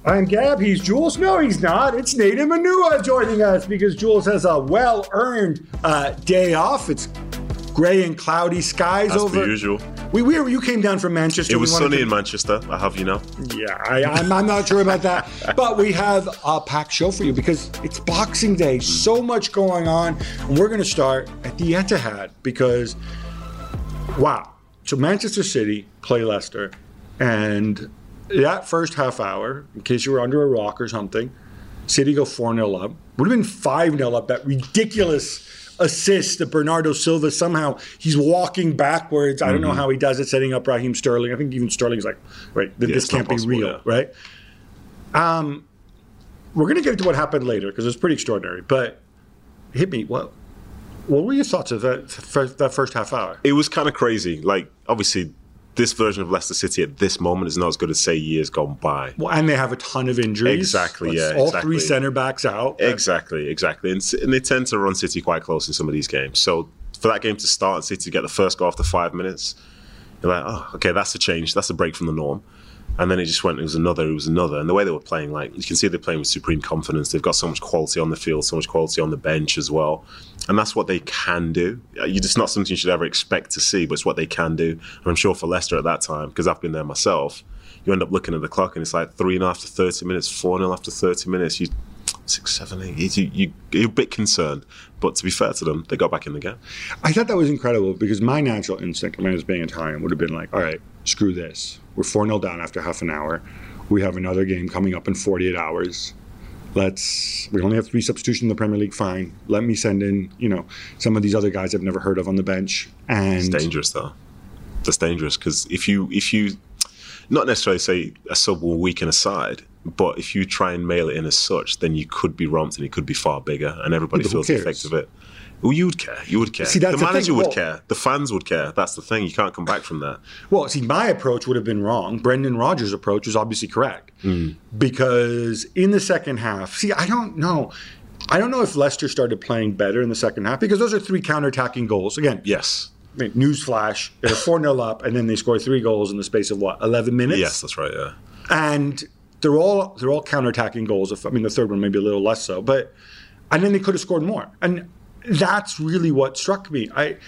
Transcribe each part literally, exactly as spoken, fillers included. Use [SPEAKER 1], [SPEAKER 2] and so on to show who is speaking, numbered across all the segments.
[SPEAKER 1] I'm Gab, he's Jules. No, he's not. It's Nathan Manua joining us because Jules has a well-earned uh, day off. It's gray and cloudy skies
[SPEAKER 2] That's
[SPEAKER 1] over.
[SPEAKER 2] the usual.
[SPEAKER 1] We, we you came down from Manchester.
[SPEAKER 2] It was sunny
[SPEAKER 1] to,
[SPEAKER 2] in Manchester, I have you know.
[SPEAKER 1] Yeah, I, I'm, I'm not sure about that. But we have a packed show for you because it's Boxing Day. So much going on. And we're going to start at the Etihad because, wow. So Manchester City play Leicester. And that first half hour, in case you were under a rock or something, City go four nil up. Would have been five nil up. That ridiculous assist that Bernardo Silva, somehow he's walking backwards. I don't know how he does it, setting up Raheem Sterling. I think even Sterling's like, right, yeah, this can't be possible, real, yeah. right? Um, we're going to get into what happened later because it's pretty extraordinary. But hit me, what, what were your thoughts of that, that first half hour?
[SPEAKER 2] It was kind of crazy. Like, obviously, this version of Leicester City at this moment is not as good as, say, years gone by.
[SPEAKER 1] Well, and they have a ton of injuries.
[SPEAKER 2] Exactly,
[SPEAKER 1] That's
[SPEAKER 2] yeah.
[SPEAKER 1] All
[SPEAKER 2] exactly.
[SPEAKER 1] three centre backs out.
[SPEAKER 2] Exactly, exactly. And, and they tend to run City quite close in some of these games. So for that game to start and City to get the first goal after five minutes, you're like, oh, okay, that's a change. That's a break from the norm. And then it just went, it was another, it was another. And the way they were playing, like, you can see they're playing with supreme confidence. They've got so much quality on the field, so much quality on the bench as well. And that's what they can do. It's just not something you should ever expect to see, but it's what they can do. And I'm sure for Leicester at that time, because I've been there myself, you end up looking at the clock and it's like three nil after thirty minutes, four nil after thirty minutes. You Six, seven, eight. You, you, you're a bit concerned. But to be fair to them, they got back in the game.
[SPEAKER 1] I thought that was incredible because my natural instinct, I mean, as being Italian, would have been like, all right, screw this. We're four nil down after half an hour. We have another game coming up in forty-eight hours. Let's, we only have three substitutions in the Premier League, fine. Let me send in, you know, some of these other guys I've never heard of on the bench. And
[SPEAKER 2] it's dangerous, though. That's dangerous because if you, if you, not necessarily say a sub will weaken a side, but if you try and mail it in as such, then you could be romped and it could be far bigger, and everybody
[SPEAKER 1] yeah,
[SPEAKER 2] feels the effect of it. Well, you would care. You would care.
[SPEAKER 1] See, that's
[SPEAKER 2] the manager
[SPEAKER 1] the
[SPEAKER 2] would
[SPEAKER 1] well,
[SPEAKER 2] care. The fans would care. That's the thing. You can't come back from that.
[SPEAKER 1] Well, see, my approach would have been wrong. Brendan Rodgers' approach was obviously correct.
[SPEAKER 2] Mm.
[SPEAKER 1] Because in the second half, see, I don't know. I don't know if Leicester started playing better in the second half because those are three counterattacking goals. Again,
[SPEAKER 2] yes.
[SPEAKER 1] I mean, newsflash, they're four nil up, and then they score three goals in the space of, what, eleven minutes?
[SPEAKER 2] Yes, that's right, yeah.
[SPEAKER 1] And they're all they're all counterattacking goals. If, I mean, the third one maybe a little less so. But and then they could have scored more. And that's really what struck me. I,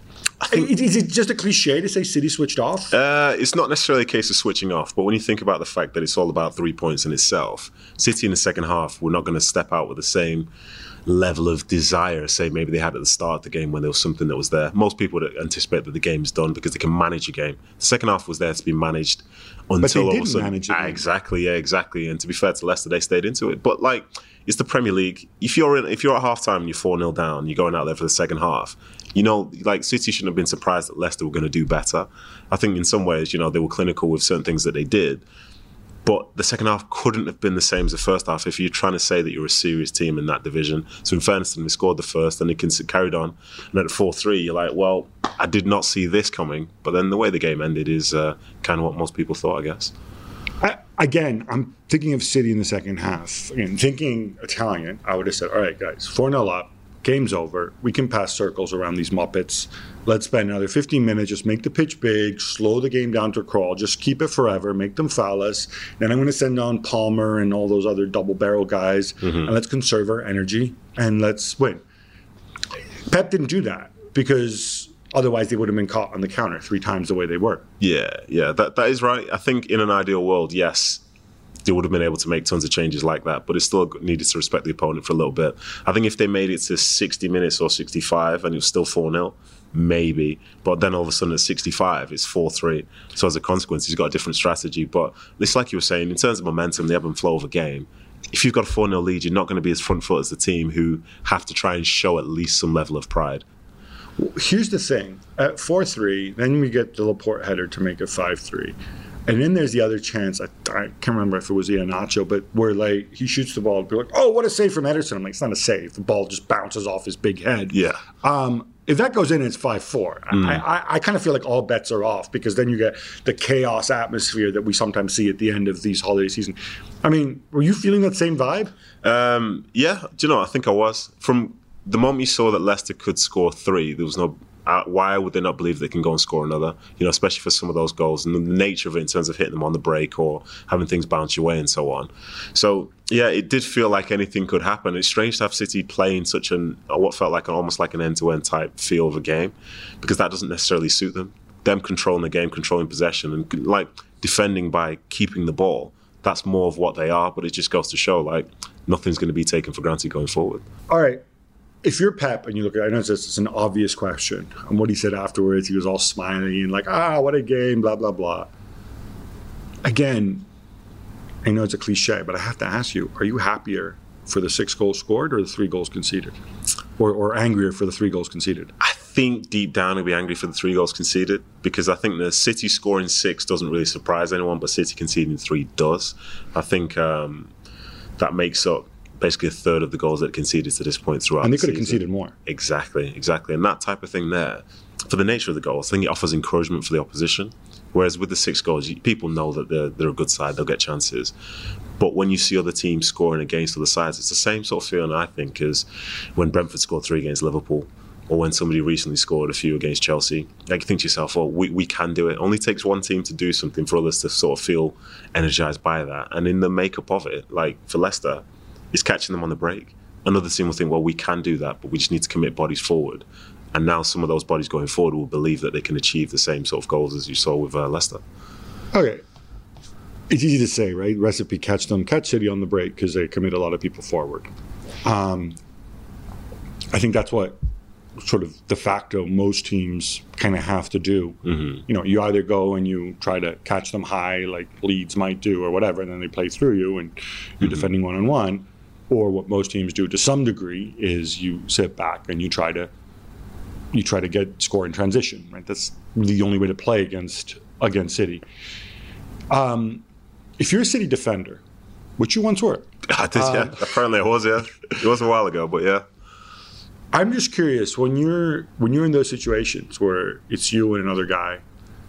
[SPEAKER 1] I think, is it just a cliche to say City switched off?
[SPEAKER 2] Uh, it's not necessarily a case of switching off, but when you think about the fact that it's all about three points in itself, City in the second half were not going to step out with the same level of desire, say maybe they had at the start of the game when there was something that was there. Most people would anticipate that the game's done because they can manage a game. The second half was there to be managed until
[SPEAKER 1] but they
[SPEAKER 2] all
[SPEAKER 1] didn't
[SPEAKER 2] of a sudden.
[SPEAKER 1] Manage it,
[SPEAKER 2] ah, exactly, yeah, exactly. And to be fair to Leicester, they stayed into it. But like, it's the Premier League. If you're in, if you're at half time and you're four nil down, you're going out there for the second half. You know, like City shouldn't have been surprised that Leicester were going to do better. I think in some ways, you know, they were clinical with certain things that they did. But the second half couldn't have been the same as the first half if you're trying to say that you're a serious team in that division. So in fairness to them, they scored the first and they carried on. And at four three, you're like, well, I did not see this coming. But then the way the game ended is uh, kind of what most people thought, I guess.
[SPEAKER 1] I, again, I'm thinking of City in the second half. Again, thinking Italian, I would have said, all right, guys, four nil up. Game's over. We can pass circles around these Muppets. Let's spend another fifteen minutes. Just make the pitch big. Slow the game down to a crawl. Just keep it forever. Make them foul us. Then I'm going to send on Palmer and all those other double barrel guys. Mm-hmm. And let's conserve our energy. And let's win. Pep didn't do that because otherwise they would have been caught on the counter three times the way they were.
[SPEAKER 2] Yeah, yeah. That That is right. I think in an ideal world, yes, they would have been able to make tons of changes like that, but it still needed to respect the opponent for a little bit. I think if they made it to sixty minutes or sixty-five and it was still four nil, maybe. But then all of a sudden at sixty-five, it's four three. So as a consequence, he's got a different strategy. But it's like you were saying, in terms of momentum, the ebb and flow of a game, if you've got a four nil lead, you're not going to be as front foot as the team who have to try and show at least some level of pride.
[SPEAKER 1] Here's the thing. At four three, then we get the Laporte header to make it five three. And then there's the other chance, I, I can't remember if it was Iheanacho, but where like he shoots the ball and be like, oh, what a save from Ederson. I'm like, it's not a save. The ball just bounces off his big head.
[SPEAKER 2] Yeah.
[SPEAKER 1] Um, if that goes in, it's five four. Mm. I, I, I kind of feel like all bets are off because then you get the chaos atmosphere that we sometimes see at the end of these holiday season. I mean, were you feeling that same vibe?
[SPEAKER 2] Um, yeah. Do you know, I think I was. From the moment you saw that Leicester could score three, there was no Uh, why would they not believe they can go and score another? You know, especially for some of those goals and the nature of it in terms of hitting them on the break or having things bounce your way and so on. So yeah, it did feel like anything could happen. It's strange to have City playing such an what felt like an, almost like an end-to-end type feel of a game, because that doesn't necessarily suit them. Them controlling the game, controlling possession, and like defending by keeping the ball. That's more of what they are. But it just goes to show like nothing's going to be taken for granted going forward.
[SPEAKER 1] All right. If you're Pep and you look at it, I know it's, it's an obvious question. And what he said afterwards, he was all smiling and like, ah, what a game, blah, blah, blah. Again, I know it's a cliche, but I have to ask you, are you happier for the six goals scored or the three goals conceded? Or, or angrier for the three goals conceded?
[SPEAKER 2] I think deep down he'll be angry for the three goals conceded, because I think the City scoring six doesn't really surprise anyone, but City conceding three does. I think um, that makes up basically a third of the goals that conceded to this point throughout.
[SPEAKER 1] And they
[SPEAKER 2] the
[SPEAKER 1] could have
[SPEAKER 2] season.
[SPEAKER 1] conceded more.
[SPEAKER 2] Exactly, exactly. And that type of thing there, for the nature of the goals, I think it offers encouragement for the opposition. Whereas with the six goals, people know that they're, they're a good side, they'll get chances. But when you see other teams scoring against other sides, it's the same sort of feeling, I think, as when Brentford scored three against Liverpool, or when somebody recently scored a few against Chelsea. Like, you think to yourself, oh, we, we can do it. It only takes one team to do something for others to sort of feel energised by that. And in the makeup of it, like for Leicester, it's catching them on the break. Another team will think, well, we can do that, but we just need to commit bodies forward. And now some of those bodies going forward will believe that they can achieve the same sort of goals as you saw with uh, Leicester.
[SPEAKER 1] Okay. It's easy to say, right? Recipe, catch them, catch City on the break because they commit a lot of people forward. Um, I think that's what sort of de facto most teams kind of have to do. Mm-hmm. You know, you either go and you try to catch them high like Leeds might do or whatever, and then they play through you and you're mm-hmm. defending one-on-one. Or what most teams do to some degree is you sit back and you try to you try to get score in transition, right? That's really the only way to play against against City. Um, if you're a City defender, which you once were.
[SPEAKER 2] I did, yeah. Um, Apparently I was, yeah. It was a while ago, but yeah.
[SPEAKER 1] I'm just curious, when you're when you're in those situations where it's you and another guy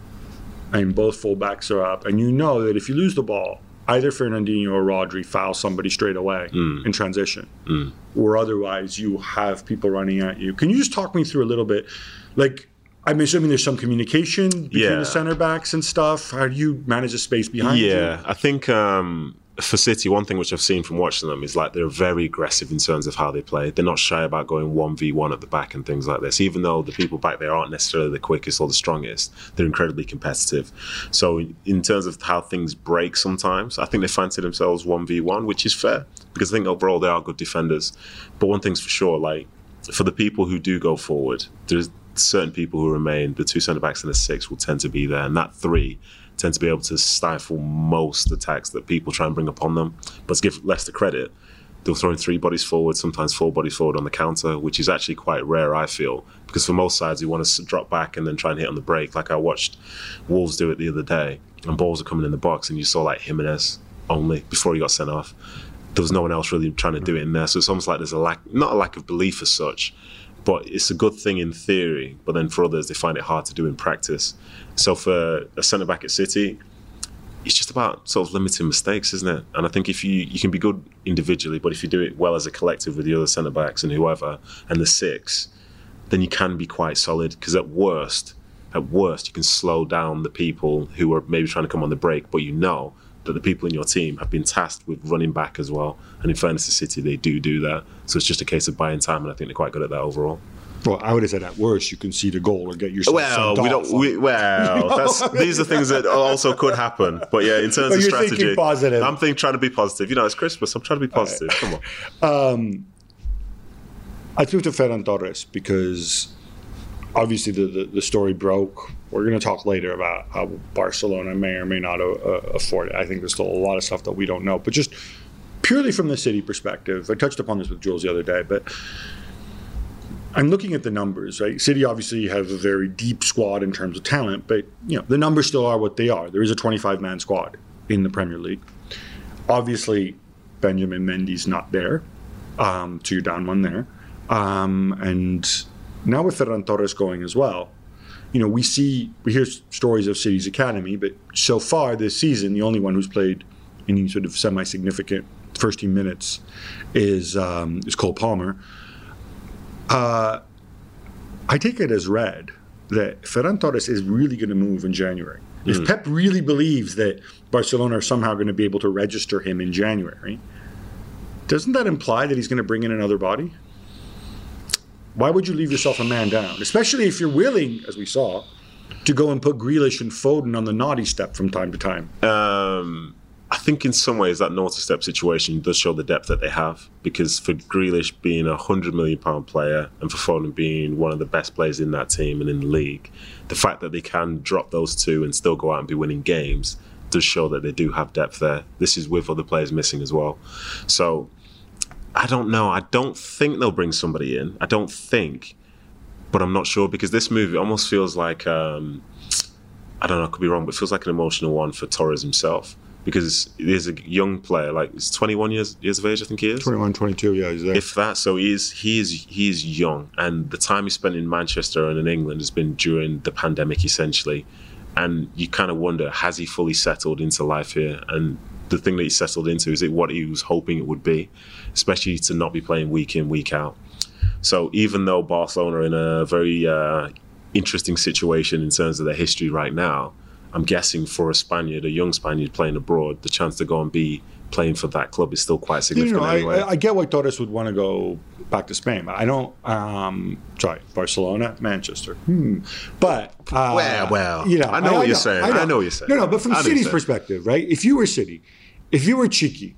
[SPEAKER 1] and both fullbacks are up, and you know that if you lose the ball, either Fernandinho or Rodri foul somebody straight away mm. in transition, mm. or otherwise you have people running at you. Can you just talk me through a little bit? Like, I'm assuming there's some communication between
[SPEAKER 2] yeah.
[SPEAKER 1] the center backs and stuff. How do you manage the space behind
[SPEAKER 2] yeah,
[SPEAKER 1] you?
[SPEAKER 2] Yeah, I think um, for City, one thing which I've seen from watching them is like they're very aggressive in terms of how they play. They're not shy about going one v one at the back and things like this. Even though the people back there aren't necessarily the quickest or the strongest, they're incredibly competitive. So in terms of how things break sometimes, I think they fancy themselves one v one, which is fair, because I think overall they are good defenders. But one thing's for sure, like for the people who do go forward, there's certain people who remain. The two centre-backs and the six will tend to be there, and that three tend to be able to stifle most attacks that people try and bring upon them. But to give Leicester credit, they'll throw in three bodies forward, sometimes four bodies forward on the counter, which is actually quite rare, I feel, because for most sides you want to drop back and then try and hit on the break. Like I watched Wolves do it the other day, and balls are coming in the box, and you saw like Jimenez only before he got sent off. There was no one else really trying to do it in there, so it's almost like there's a lack, not a lack of belief as such, but it's a good thing in theory, but then for others, they find it hard to do in practice. So for a centre-back at City, it's just about sort of limiting mistakes, isn't it? And I think if you, you can be good individually, but if you do it well as a collective with the other centre-backs and whoever, and the six, then you can be quite solid, because at worst, at worst, you can slow down the people who are maybe trying to come on the break, but you know that the people in your team have been tasked with running back as well. And in fairness to City, they do do that. So it's just a case of buying time, and I think they're quite good at that overall.
[SPEAKER 1] Well, I would have said at worst, you concede a goal or get yourself
[SPEAKER 2] well,
[SPEAKER 1] sent
[SPEAKER 2] we
[SPEAKER 1] off.
[SPEAKER 2] don't. We, well, you know? that's, these are things that also could happen. But yeah, in terms
[SPEAKER 1] but
[SPEAKER 2] of
[SPEAKER 1] you're
[SPEAKER 2] strategy,
[SPEAKER 1] thinking positive.
[SPEAKER 2] I'm thinking trying to be positive. You know, it's Christmas. I'm trying to be positive. Right. Come
[SPEAKER 1] on. Um, I threw to Ferran Torres because obviously the, the, the story broke. We're going to talk later about how Barcelona may or may not uh, afford it. I think there's still a lot of stuff that we don't know. But just purely from the City perspective, I touched upon this with Jules the other day, but I'm looking at the numbers, right? City obviously have a very deep squad in terms of talent, but you know the numbers still are what they are. There is a twenty-five man squad in the Premier League. Obviously, Benjamin Mendy's not there, um, so you're down one there. Um, and now with Ferran Torres going as well, you know, we see, we hear stories of City's academy, but so far this season, the only one who's played any sort of semi-significant first team minutes is um, is Cole Palmer. Uh, I take it as read that Ferran Torres is really going to move in January. Mm. If Pep really believes that Barcelona are somehow going to be able to register him in January, doesn't that imply that he's going to bring in another body? Why would you leave yourself a man down? Especially if you're willing, as we saw, to go and put Grealish and Foden on the naughty step from time to time.
[SPEAKER 2] Um, I think in some ways that naughty step situation does show the depth that they have, because for Grealish being a one hundred million pound player and for Foden being one of the best players in that team and in the league, the fact that they can drop those two and still go out and be winning games does show that they do have depth there. This is with other players missing as well. So I don't know. I don't think they'll bring somebody in. I don't think, but I'm not sure, because this move it almost feels like, um, I don't know, I could be wrong, but it feels like an emotional one for Torres himself, because he's a young player, like he's twenty-one years years of age, I think he is.
[SPEAKER 1] twenty-one, twenty-two, yeah, he's there.
[SPEAKER 2] If that, so he is, he is, he is young, and the time he spent in Manchester and in England has been during the pandemic, essentially, and you kind of wonder, has he fully settled into life here? And the thing that he settled into, is it what he was hoping it would be, especially to not be playing week in, week out. So even though Barcelona are in a very uh, interesting situation in terms of their history right now, I'm guessing for a Spaniard, a young Spaniard playing abroad, the chance to go and be playing for that club is still quite significant.
[SPEAKER 1] You know,
[SPEAKER 2] anyway.
[SPEAKER 1] I, I get why Torres would want to go back to Spain, but I don't. Um, sorry, Barcelona, Manchester. Hmm. But uh,
[SPEAKER 2] well, well,
[SPEAKER 1] you know,
[SPEAKER 2] I know
[SPEAKER 1] I,
[SPEAKER 2] what
[SPEAKER 1] I
[SPEAKER 2] you're
[SPEAKER 1] know,
[SPEAKER 2] saying.
[SPEAKER 1] I know.
[SPEAKER 2] I know what you're saying.
[SPEAKER 1] No, no, but from
[SPEAKER 2] I
[SPEAKER 1] City's perspective, right? If you were City, if you were Cheeky,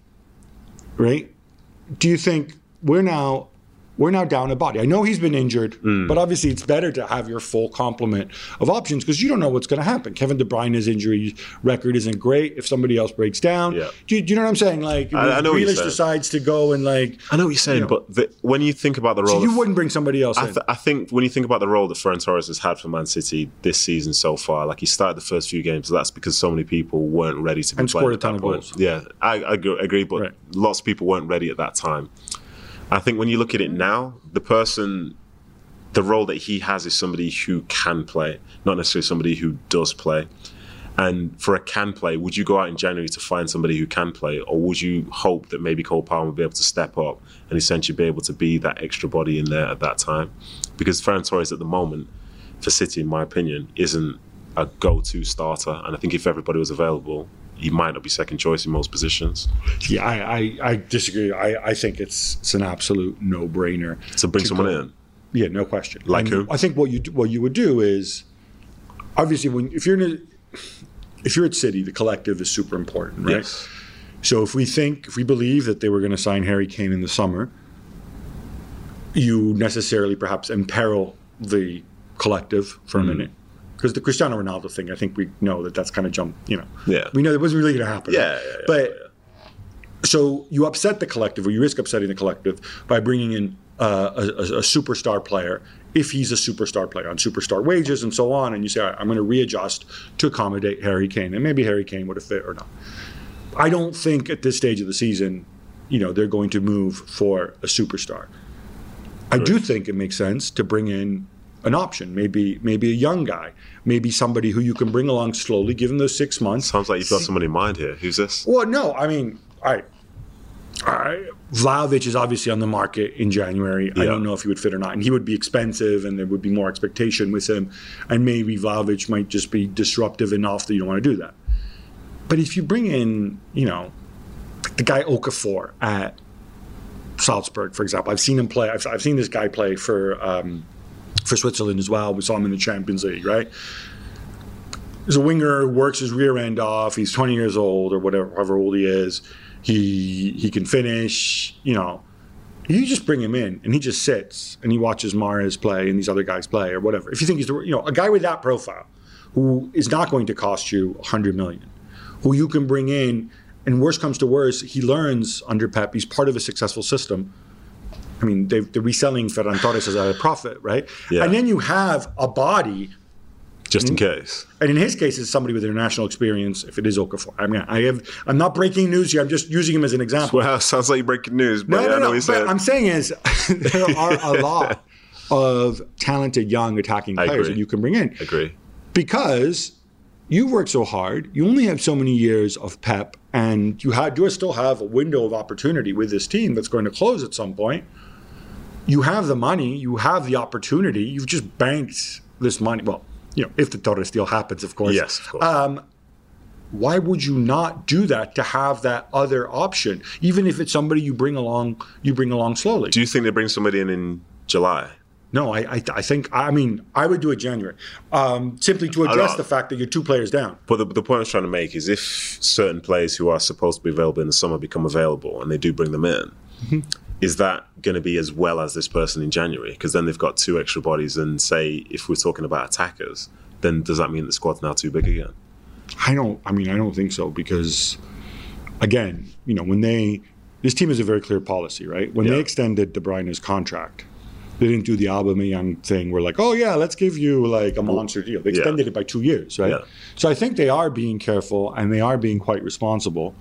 [SPEAKER 1] right? Do you think we're now? We're now down a body. I know he's been injured, mm. but obviously it's better to have your full complement of options, because you don't know what's going to happen. Kevin De Bruyne's injury record isn't great. If somebody else breaks down,
[SPEAKER 2] yeah.
[SPEAKER 1] do, you, do you know what I'm saying? Like,
[SPEAKER 2] I, I know
[SPEAKER 1] Grealish decides to go and like.
[SPEAKER 2] I know what you're saying, you know, but the, when you think about the role,
[SPEAKER 1] so you wouldn't bring somebody else
[SPEAKER 2] I,
[SPEAKER 1] in.
[SPEAKER 2] th- I think when you think about the role that Ferran Torres has had for Man City this season so far, like he started the first few games, so that's because so many people weren't ready to be
[SPEAKER 1] and
[SPEAKER 2] playing
[SPEAKER 1] scored a
[SPEAKER 2] at
[SPEAKER 1] ton
[SPEAKER 2] that
[SPEAKER 1] of
[SPEAKER 2] point.
[SPEAKER 1] goals.
[SPEAKER 2] Yeah, I, I agree, agree but
[SPEAKER 1] right.
[SPEAKER 2] lots of people weren't ready at that time. I think when you look at it now, the person, the role that he has is somebody who can play, not necessarily somebody who does play. And for a can play, would you go out in January to find somebody who can play, or would you hope that maybe Cole Palmer will be able to step up and essentially be able to be that extra body in there at that time? Because Ferran Torres at the moment, for City, in my opinion, isn't a go-to starter. And I think if everybody was available, he might not be second choice in most positions.
[SPEAKER 1] Yeah, I, I, I disagree. I, I think it's it's an absolute no-brainer
[SPEAKER 2] to bring
[SPEAKER 1] to
[SPEAKER 2] someone
[SPEAKER 1] go.
[SPEAKER 2] in.
[SPEAKER 1] Yeah, no question.
[SPEAKER 2] Like
[SPEAKER 1] and
[SPEAKER 2] who?
[SPEAKER 1] I think what you do, what you would do is, obviously, when if you're in a, if you're at City, the collective is super important, right?
[SPEAKER 2] Yes.
[SPEAKER 1] So if we think, if we believe that they were going to sign Harry Kane in the summer, you necessarily perhaps imperil the collective for a
[SPEAKER 2] mm-hmm.
[SPEAKER 1] minute. Because the Cristiano Ronaldo thing, I think we know that that's kind of jumped, you know.
[SPEAKER 2] Yeah.
[SPEAKER 1] We know it wasn't really going to happen.
[SPEAKER 2] Yeah,
[SPEAKER 1] right?
[SPEAKER 2] yeah, yeah,
[SPEAKER 1] But
[SPEAKER 2] yeah.
[SPEAKER 1] So you upset the collective, or you risk upsetting the collective by bringing in uh, a, a, a superstar player, if he's a superstar player on superstar wages and so on, and you say, all right, I'm going to readjust to accommodate Harry Kane, and maybe Harry Kane would have fit or not. I don't think at this stage of the season, you know, they're going to move for a superstar. I do think it makes sense to bring in an option, maybe maybe a young guy, maybe somebody who you can bring along slowly, give him those six months.
[SPEAKER 2] Sounds like you've got someone in mind here. Who's this?
[SPEAKER 1] Well, no, I mean, all right. All right. Vlahovic is obviously on the market in January. Yeah. I don't know if he would fit or not. And he would be expensive, and there would be more expectation with him. And maybe Vlahovic might just be disruptive enough that you don't want to do that. But if you bring in, you know, the guy Okafor at Salzburg, for example. I've seen him play. I've, I've seen this guy play for um, for Switzerland as well. We saw him in the Champions League, right? He's a winger, works his rear end off. He's twenty years old or whatever, however old he is. He he can finish, you know. You just bring him in, and he just sits, and he watches Mahrez play and these other guys play or whatever. If you think he's, the, you know, a guy with that profile who is not going to cost you one hundred million dollars, who you can bring in, and worst comes to worst, he learns under Pep. He's part of a successful system. I mean, they're reselling Ferran Torres as a profit, right?
[SPEAKER 2] Yeah.
[SPEAKER 1] And then you have a body.
[SPEAKER 2] Just in case.
[SPEAKER 1] And in his case, it's somebody with international experience, if it is Okafor. I mean, I have, I'm not breaking news here. I'm just using him as an example.
[SPEAKER 2] Well, sounds like you're breaking news. But
[SPEAKER 1] no,
[SPEAKER 2] yeah,
[SPEAKER 1] no,
[SPEAKER 2] I know
[SPEAKER 1] no.
[SPEAKER 2] what
[SPEAKER 1] But
[SPEAKER 2] you're
[SPEAKER 1] I'm saying is there are a lot of talented, young, attacking players that you can bring in.
[SPEAKER 2] I agree.
[SPEAKER 1] Because you've worked so hard. You only have so many years of Pep, and you have, do still have a window of opportunity with this team that's going to close at some point. you have the money, you have the opportunity, you've just banked this money. Well, you know, if the Torres deal happens, of course.
[SPEAKER 2] Yes, of course.
[SPEAKER 1] Um, why would you not do that to have that other option, even if it's somebody you bring along, you bring along slowly?
[SPEAKER 2] Do you think they bring somebody in in July?
[SPEAKER 1] No, I, I, I think, I mean, I would do it January, um, simply to address the fact that you're two players down.
[SPEAKER 2] But the, the point I was trying to make is if certain players who are supposed to be available in the summer become available and they do bring them in, mm-hmm. is that going to be as well as this person in January? Because then they've got two extra bodies, and say if we're talking about attackers, then does that mean the squad's now too big again?
[SPEAKER 1] I don't, I mean, I don't think so, because, again, you know, when they, this team has a very clear policy, right? When yeah. they extended De Bruyne's contract, they didn't do the Aubameyang thing where like, oh yeah, let's give you like a monster deal. They extended yeah. it by two years, right? Yeah. So I think they are being careful and they are being quite responsible.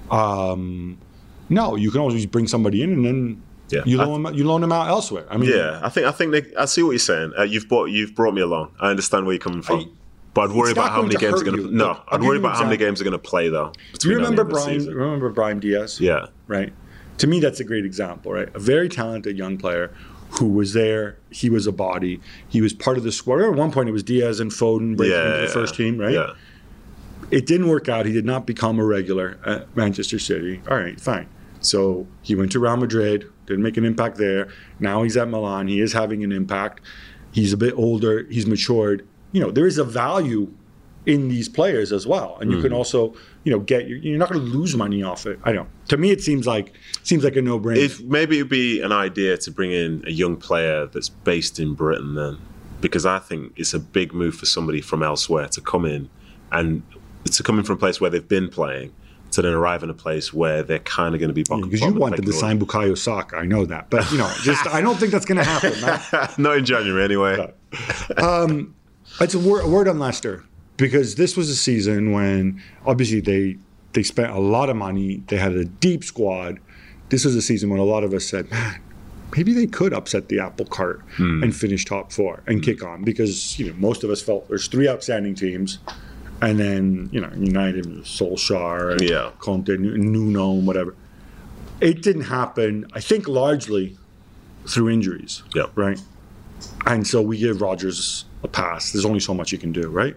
[SPEAKER 1] Um, no, you can always bring somebody in and then yeah. you loan them, you loan them out elsewhere. I mean,
[SPEAKER 2] yeah, I think I think they, I see what you're saying. Uh, you've brought you've brought me along. I understand where you're coming from. I, but I'd worry about how many games are going to. No, I'd worry about how many games are going to play though.
[SPEAKER 1] Do you remember Brian? Remember Brian Diaz?
[SPEAKER 2] Yeah.
[SPEAKER 1] Right. To me, that's a great example, right? A very talented young player who was there. He was a body. He was part of the squad. At one point, it was Diaz and Foden breaking
[SPEAKER 2] yeah,
[SPEAKER 1] into the
[SPEAKER 2] yeah,
[SPEAKER 1] first team, right?
[SPEAKER 2] Yeah.
[SPEAKER 1] It didn't work out. He did not become a regular at Manchester City. All right, fine. So he went to Real Madrid, didn't make an impact there. Now he's at Milan. He is having an impact. He's a bit older. He's matured. You know, there is a value in these players as well, and you mm. can also, you know, get you're not going to lose money off it. I don't. To me, it seems like seems like a no-brainer.
[SPEAKER 2] If maybe it'd be an idea to bring in a young player that's based in Britain, then, because I think it's a big move for somebody from elsewhere to come in and to come in from a place where they've been playing to then arrive in a place where they're kind of going to be
[SPEAKER 1] because yeah, you wanted to sign Bukayo Saka. I know that, but you know, just I don't think that's going to happen.
[SPEAKER 2] Not in January, anyway.
[SPEAKER 1] No. Um, it's a word, a word on Leicester. Because this was a season when, obviously, they they spent a lot of money. They had a deep squad. This was a season when a lot of us said, man, maybe they could upset the apple cart mm. and finish top four and mm. kick on. Because, you know, most of us felt there's three outstanding teams. And then, you know, United, Solskjaer, and
[SPEAKER 2] yeah.
[SPEAKER 1] Conte, Nuno, and whatever. It didn't happen, I think, largely through injuries.
[SPEAKER 2] Yeah.
[SPEAKER 1] Right? And so we give Rodgers a pass. There's only so much you can do, right?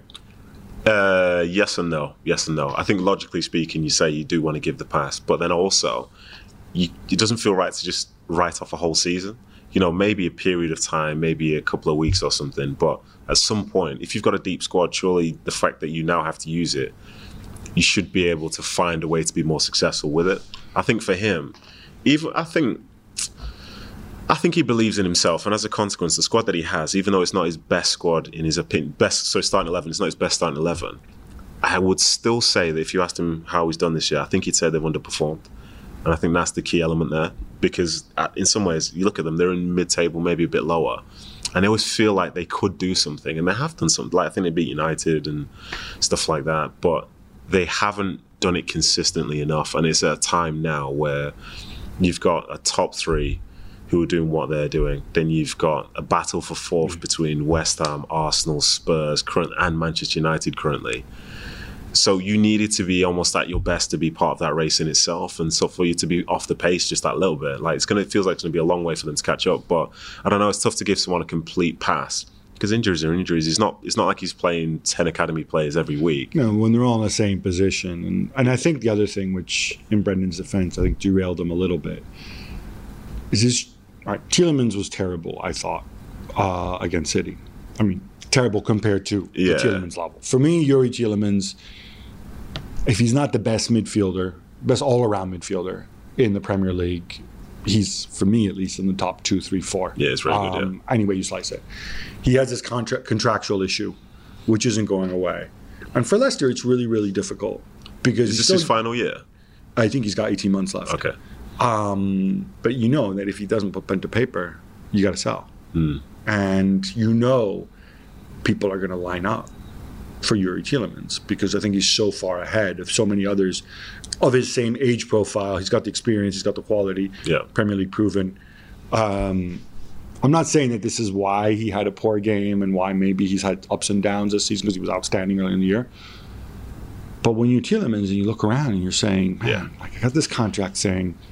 [SPEAKER 2] Uh, yes and no. Yes and no. I think logically speaking, you say you do want to give the pass, but then also, you, it doesn't feel right to just write off a whole season. You know, maybe a period of time, maybe a couple of weeks or something, but at some point, if you've got a deep squad, surely the fact that you now have to use it, you should be able to find a way to be more successful with it. I think for him, even I think I think he believes in himself, and as a consequence, the squad that he has, even though it's not his best squad in his opinion, best so starting eleven, it's not his best starting eleven. I would still say that if you asked him how he's done this year, I think he'd say they've underperformed, and I think that's the key element there. Because in some ways, you look at them, they're in mid-table, maybe a bit lower, and they always feel like they could do something, and they have done something. Like I think they beat United and stuff like that, but they haven't done it consistently enough. And it's at a time now where you've got a top three who are doing what they're doing. Then you've got a battle for fourth mm. between West Ham, Arsenal, Spurs, current, and Manchester United currently. So you needed to be almost at your best to be part of that race in itself, and so for you to be off the pace just that little bit, like it's gonna, it feels like it's gonna be a long way for them to catch up. But I don't know, it's tough to give someone a complete pass because injuries are injuries. It's not, it's not like he's playing ten academy players every week.
[SPEAKER 1] No, when they're all in the same position, and and I think the other thing, which in Brendan's defense, I think derailed him a little bit, is this. All right, Tielemans was terrible, I thought, uh, against City. I mean, terrible compared to
[SPEAKER 2] yeah.
[SPEAKER 1] the Tielemans level. For me, Yuri Tielemans, if he's not the best midfielder, best all-around midfielder in the Premier League, he's, for me at least, in the top two, three, four.
[SPEAKER 2] Yeah, it's really um, good, yeah.
[SPEAKER 1] Any way you slice it. He has this contra- contractual issue, which isn't going away. And for Leicester, it's really, really difficult. Because
[SPEAKER 2] Is this
[SPEAKER 1] still,
[SPEAKER 2] his final year?
[SPEAKER 1] I think he's got eighteen months left.
[SPEAKER 2] Okay.
[SPEAKER 1] Um, but you know that if he doesn't put pen to paper, you got to sell.
[SPEAKER 2] Mm.
[SPEAKER 1] And you know people are going to line up for Yuri Tielemans because I think he's so far ahead of so many others of his same age profile. He's got the experience, he's got the quality,
[SPEAKER 2] yeah.
[SPEAKER 1] Premier League proven. Um, I'm not saying that this is why he had a poor game and why maybe he's had ups and downs this season because he was outstanding early in the year. But when you're Tielemans and you look around and you're saying, man,
[SPEAKER 2] yeah.
[SPEAKER 1] like I got this contract saying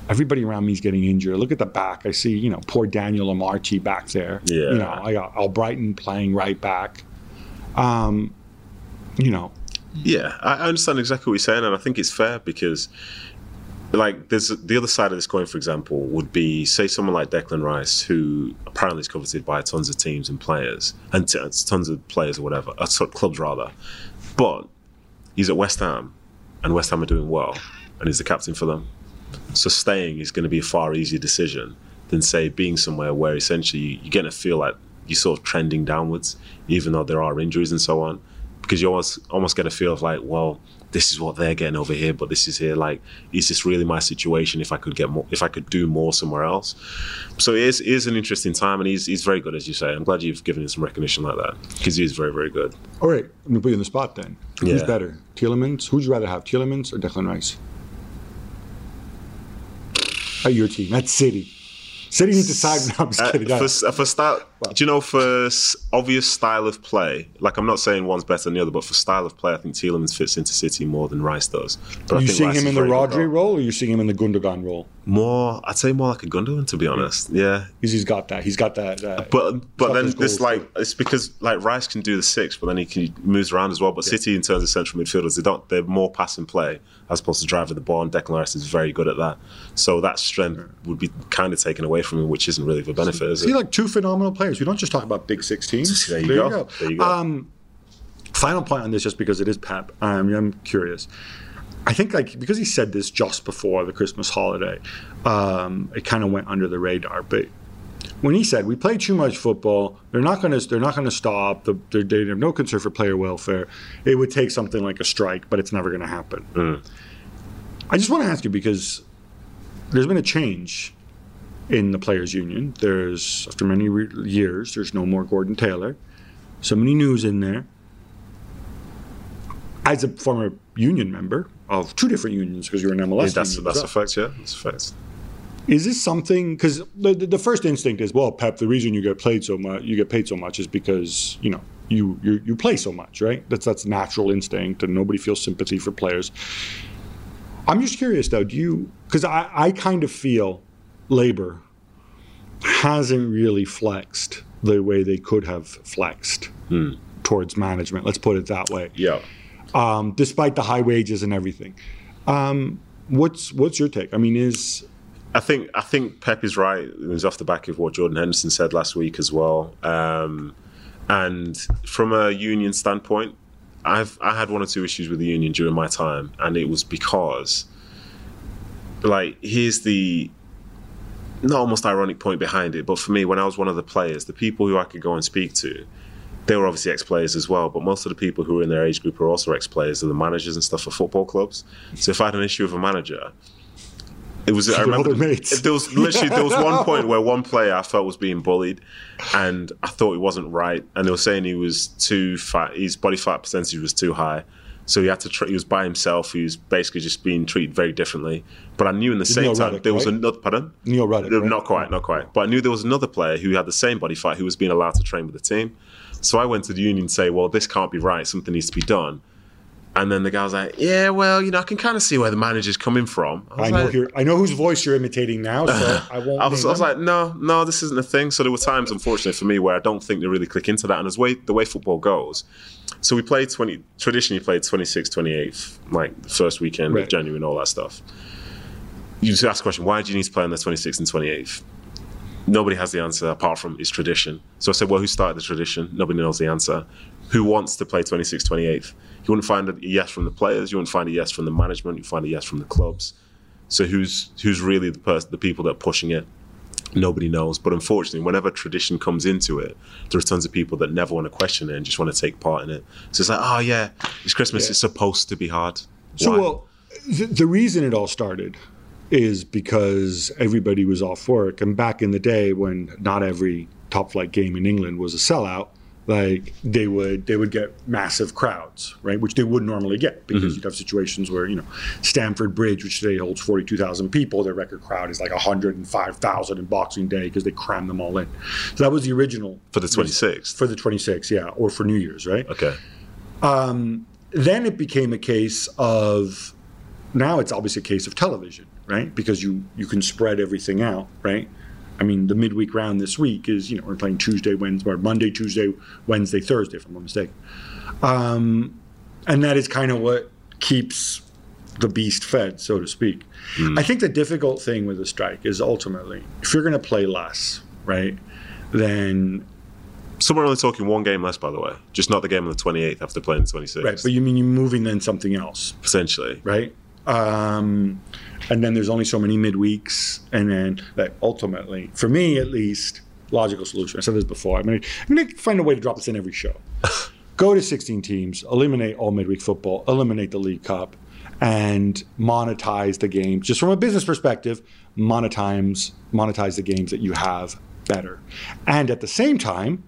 [SPEAKER 1] everybody around me is getting injured. Look at the back. I see, you know, poor Daniel Amarchi back there.
[SPEAKER 2] Yeah.
[SPEAKER 1] You know, I got Albrighton playing right back. Um, you know.
[SPEAKER 2] Yeah, I I understand exactly what you're saying, and I think it's fair because, like, there's the other side of this coin, for example, would be, say, someone like Declan Rice, who apparently is coveted by tons of teams and players, and t- tons of players or whatever, uh, so- clubs rather, but he's at West Ham, and West Ham are doing well, and he's the captain for them. So staying is going to be a far easier decision than, say, being somewhere where essentially you're going to feel like you're sort of trending downwards, even though there are injuries and so on, because you almost almost get a feel of like, well, this is what they're getting over here, but this is here. Like, is this really my situation? If I could get more, if I could do more somewhere else. So it is, it is an interesting time, and he's he's very good, as you say. I'm glad you've given him some recognition like that because he is very, very good.
[SPEAKER 1] All right, I'm gonna put you on the spot then. Who's
[SPEAKER 2] Yeah.
[SPEAKER 1] better, Tielemans? Who'd you rather have, Tielemans or Declan Rice? At your team, that's City. City need to decide. No, I'm just
[SPEAKER 2] Uh,
[SPEAKER 1] kidding.
[SPEAKER 2] for,
[SPEAKER 1] No.
[SPEAKER 2] for style, do you know, for s- obvious style of play, like I'm not saying one's better than the other, but for style of play, I think Tielemans fits into City more than Rice does. But
[SPEAKER 1] Are
[SPEAKER 2] I
[SPEAKER 1] you
[SPEAKER 2] think
[SPEAKER 1] seeing
[SPEAKER 2] Rice
[SPEAKER 1] him
[SPEAKER 2] is
[SPEAKER 1] in the
[SPEAKER 2] very good,
[SPEAKER 1] Rodri
[SPEAKER 2] though.
[SPEAKER 1] role, or are you seeing him in the Gundogan role?
[SPEAKER 2] More, I'd say more like a Gundogan, to be honest. Yeah,
[SPEAKER 1] Because he's got that. He's got that. that
[SPEAKER 2] but but
[SPEAKER 1] got
[SPEAKER 2] then
[SPEAKER 1] those
[SPEAKER 2] this
[SPEAKER 1] goals,
[SPEAKER 2] like it's because like Rice can do the six, but then he can moves around as well. But City, in terms of central midfielders, they don't. They're more pass and play as opposed to driving the ball. And Declan Rice is very good at that. So that strength would be kind of taken away from him, which isn't really for benefit, is
[SPEAKER 1] See,
[SPEAKER 2] it?
[SPEAKER 1] like two phenomenal players. We don't just talk about big six teams.
[SPEAKER 2] There you go. There you go.
[SPEAKER 1] Um, final point on this, just because it is Pep. Um, I'm curious. I think, like, because he said this just before the Christmas holiday, um, it kind of went under the radar. But when he said we play too much football, they're not going to they're not going to stop. The, they're, they have no concern for player welfare. It would take something like a strike, but it's never going to happen.
[SPEAKER 2] Mm.
[SPEAKER 1] I just want to ask you, because there's been a change in the players' union. There's, after many re- years, there's no more Gordon Taylor. So many news in there. As a former union member of two different unions, because you're an M L S
[SPEAKER 2] Yeah, that's
[SPEAKER 1] union
[SPEAKER 2] that's
[SPEAKER 1] as
[SPEAKER 2] a
[SPEAKER 1] well.
[SPEAKER 2] fact. Yeah, that's a fact.
[SPEAKER 1] Is this something? Because the, the the first instinct is, well, Pep, the reason you get paid so much, you get paid so much, is because you know you you, you play so much, right? That's that's natural instinct, and nobody feels sympathy for players. I'm just curious, though. Do you? Because I I kind of feel Labour hasn't really flexed the way they could have flexed
[SPEAKER 2] Hmm.
[SPEAKER 1] towards management. Let's put it that way.
[SPEAKER 2] Yeah.
[SPEAKER 1] Um, despite the high wages and everything. Um, what's what's your take? I mean, is
[SPEAKER 2] I think I think Pep is right. It was off the back of what Jordan Henderson said last week as well. Um, and from a union standpoint, I've I had one or two issues with the union during my time, and it was because, like, here's the not almost ironic point behind it, but for me, when I was one of the players, the people who I could go and speak to, they were obviously ex-players as well, but most of the people who were in their age group are also ex-players. They're the managers and stuff for football clubs. So if I had an issue with a manager, it was, I
[SPEAKER 1] Your
[SPEAKER 2] remember,
[SPEAKER 1] other mates.
[SPEAKER 2] there was literally, there was one point where one player I felt was being bullied, and I thought it wasn't right, and they were saying he was too fat, his body fat percentage was too high, so he had to, tra- he was by himself, he was basically just being treated very differently. But I knew in the same
[SPEAKER 1] Neil
[SPEAKER 2] time,
[SPEAKER 1] Ruddock,
[SPEAKER 2] there was
[SPEAKER 1] right?
[SPEAKER 2] another, pardon?
[SPEAKER 1] Neil Ruddock,
[SPEAKER 2] No,
[SPEAKER 1] right?
[SPEAKER 2] Not quite, not quite. But I knew there was another player who had the same body fat who was being allowed to train with the team. So I went to the union and say, well, this can't be right. Something needs to be done. And then the guy was like, yeah, well, you know, I can kind of see where the manager's coming from. I,
[SPEAKER 1] I
[SPEAKER 2] was
[SPEAKER 1] know
[SPEAKER 2] like,
[SPEAKER 1] your, I know whose voice you're imitating now, so I won't.
[SPEAKER 2] I was,
[SPEAKER 1] name
[SPEAKER 2] I was
[SPEAKER 1] them.
[SPEAKER 2] like, no, no, this isn't a thing. So there were times, unfortunately for me, where I don't think they really click into that. And as way the way football goes, so we played twenty. Traditionally, played twenty-sixth, twenty-eighth, like the first weekend
[SPEAKER 1] Right.
[SPEAKER 2] of January and all that stuff. You just ask the question, why do you need to play on the twenty-sixth and twenty-eighth? Nobody has the answer apart from it's tradition. So I said, well, who started the tradition? Nobody knows the answer. Who wants to play twenty-sixth, twenty-eighth? You wouldn't find a yes from the players. You wouldn't find a yes from the management. You find a yes from the clubs. So who's who's really the person, the people that are pushing it? Nobody knows. But unfortunately, whenever tradition comes into it, there are tons of people that never want to question it and just want to take part in it. So it's like, oh yeah, it's Christmas.
[SPEAKER 1] Yeah.
[SPEAKER 2] It's supposed to be hard.
[SPEAKER 1] So,
[SPEAKER 2] Why?
[SPEAKER 1] well, the, the reason it all started is because everybody was off work. And back in the day when not every top flight game in England was a sellout, like they would they would get massive crowds, right? Which they would normally get because
[SPEAKER 2] Mm-hmm.
[SPEAKER 1] you'd have situations where, you know, Stamford Bridge, which today holds forty-two thousand people, their record crowd is like one hundred five thousand in Boxing Day because they crammed them all in. So that was the original.
[SPEAKER 2] For the twenty-sixth?
[SPEAKER 1] For the twenty-sixth, yeah, or for New Year's, right?
[SPEAKER 2] Okay.
[SPEAKER 1] Then it became a case of now it's obviously a case of television, right? Because you you can spread everything out, right? I mean, the midweek round this week is, you know, we're playing Tuesday, Wednesday, or Monday, Tuesday, Wednesday, Thursday, if I'm not mistaken. Um, and that is kind of what keeps the beast fed, so to speak. Mm. I think the difficult thing with a strike is ultimately, if you're going to play less, right, then...
[SPEAKER 2] So we're only talking one game less, by the way. Just not the game on the twenty-eighth after playing the twenty-sixth.
[SPEAKER 1] Right, but you mean you're moving then something else.
[SPEAKER 2] Essentially.
[SPEAKER 1] Right? Um, and then there's only so many midweeks. And then like, ultimately, for me at least, logical solution. I said this before. I'm going to find a way to drop this in every show. Go to sixteen teams, eliminate all midweek football, eliminate the League Cup, and monetize the games. Just from a business perspective, monetize, monetize the games that you have better. And at the same time,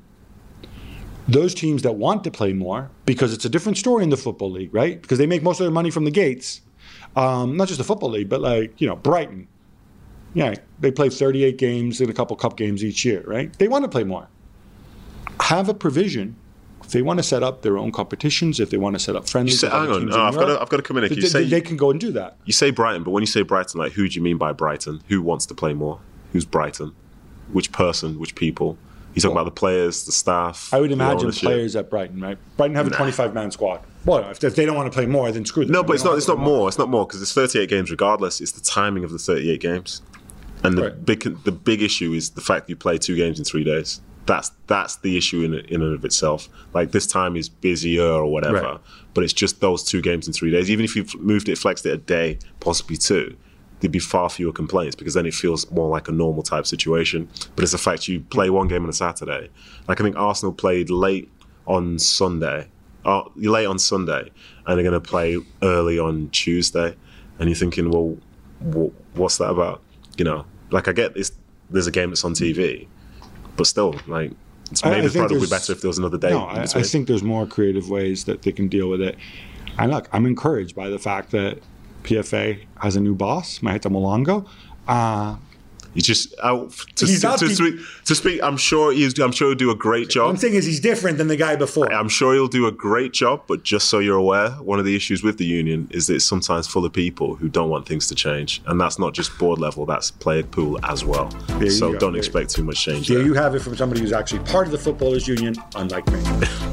[SPEAKER 1] those teams that want to play more, because it's a different story in the Football League, right? Because they make most of their money from the gates. Um, not just the Football League, but like, you know, Brighton. Yeah, they play thirty-eight games and a couple cup games each year, right? They want to play more. Have a provision. If they want to set up their own competitions, if they want to set up friendlies.
[SPEAKER 2] Say, hang on, no, I've, got to, I've got to come in. If you
[SPEAKER 1] they,
[SPEAKER 2] say,
[SPEAKER 1] they can go and do that.
[SPEAKER 2] You say Brighton, but when you say Brighton, like, who do you mean by Brighton? Who wants to play more? Who's Brighton? Which person? Which people? You're talking well, about the players, the staff.
[SPEAKER 1] I would imagine players at Brighton, right? Brighton have a twenty-five man squad. Well, if, if they don't want to play more, then screw them.
[SPEAKER 2] No, but it's not. It's not more. It's not more because it's thirty-eight games regardless. It's the timing of the thirty-eight games, and the right. big the big issue is the fact that you play two games in three days. That's that's the issue in in and of itself. Like this time is busier or whatever, right. but it's just those two games in three days. Even if you've moved it, flexed it a day, possibly two, there'd be far fewer complaints because then it feels more like a normal type situation. But it's the fact you play one game on a Saturday. Like I think Arsenal played late on Sunday, uh, late on Sunday, and they're going to play early on Tuesday. And you're thinking, well, what's that about? You know, like I get this. There's a game that's on T V, but still, like it's maybe probably better if there was another day.
[SPEAKER 1] No, I, I think there's more creative ways that they can deal with it. And look, I'm encouraged by the fact that P F A has a new boss, Maheta Molango. Uh,
[SPEAKER 2] He's just out to, to, to, to, speak, to speak. I'm sure he's. I'm sure he'll do a great job.
[SPEAKER 1] One thing is he's different than the guy before.
[SPEAKER 2] I'm sure he'll do a great job. But just so you're aware, one of the issues with the union is that it's sometimes full of people who don't want things to change, and that's not just board level. That's player pool as well. So don't expect too much change.
[SPEAKER 1] There
[SPEAKER 2] there
[SPEAKER 1] you have it from somebody who's actually part of the footballers union, unlike me.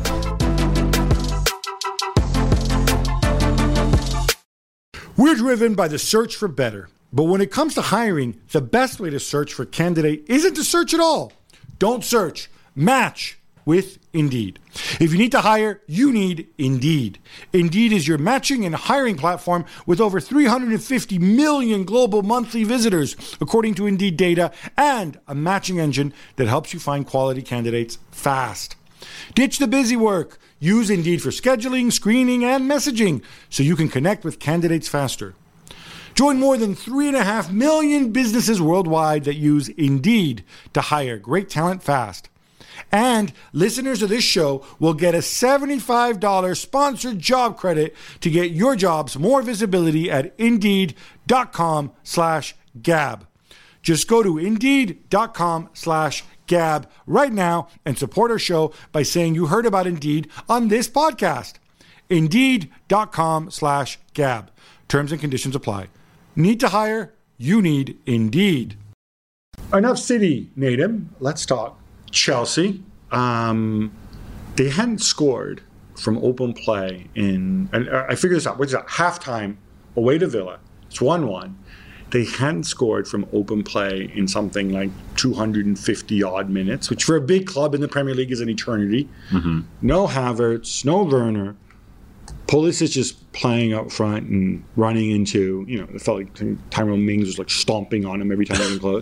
[SPEAKER 1] We're driven by the search for better. But when it comes to hiring, the best way to search for a candidate isn't to search at all. Don't search. Match with Indeed. If you need to hire, you need Indeed. Indeed is your matching and hiring platform with over three hundred fifty million global monthly visitors, according to Indeed data, and a matching engine that helps you find quality candidates fast. Ditch the busy work. Use Indeed for scheduling, screening, and messaging so you can connect with candidates faster. Join more than three and a half million businesses worldwide that use Indeed to hire great talent fast. And listeners of this show will get a seventy-five dollars sponsored job credit to get your jobs more visibility at Indeed.com slash Gab. Just go to Indeed.com slash Gab right now and support our show by saying you heard about Indeed on this podcast. Indeed.com slash Gab. Terms and conditions apply. Need to hire? You need Indeed. Enough City, Nadim. Let's talk Chelsea. Um, they hadn't scored from open play in, and I figured this out. What's that? Halftime away to Villa. It's one one. They hadn't scored from open play in something like two hundred fifty odd minutes, which for a big club in the Premier League is an eternity. Mm-hmm. No Havertz, no Werner. Pulisic just playing up front and running into, you know, it felt like Tyrone Mings was like stomping on him every time he came close.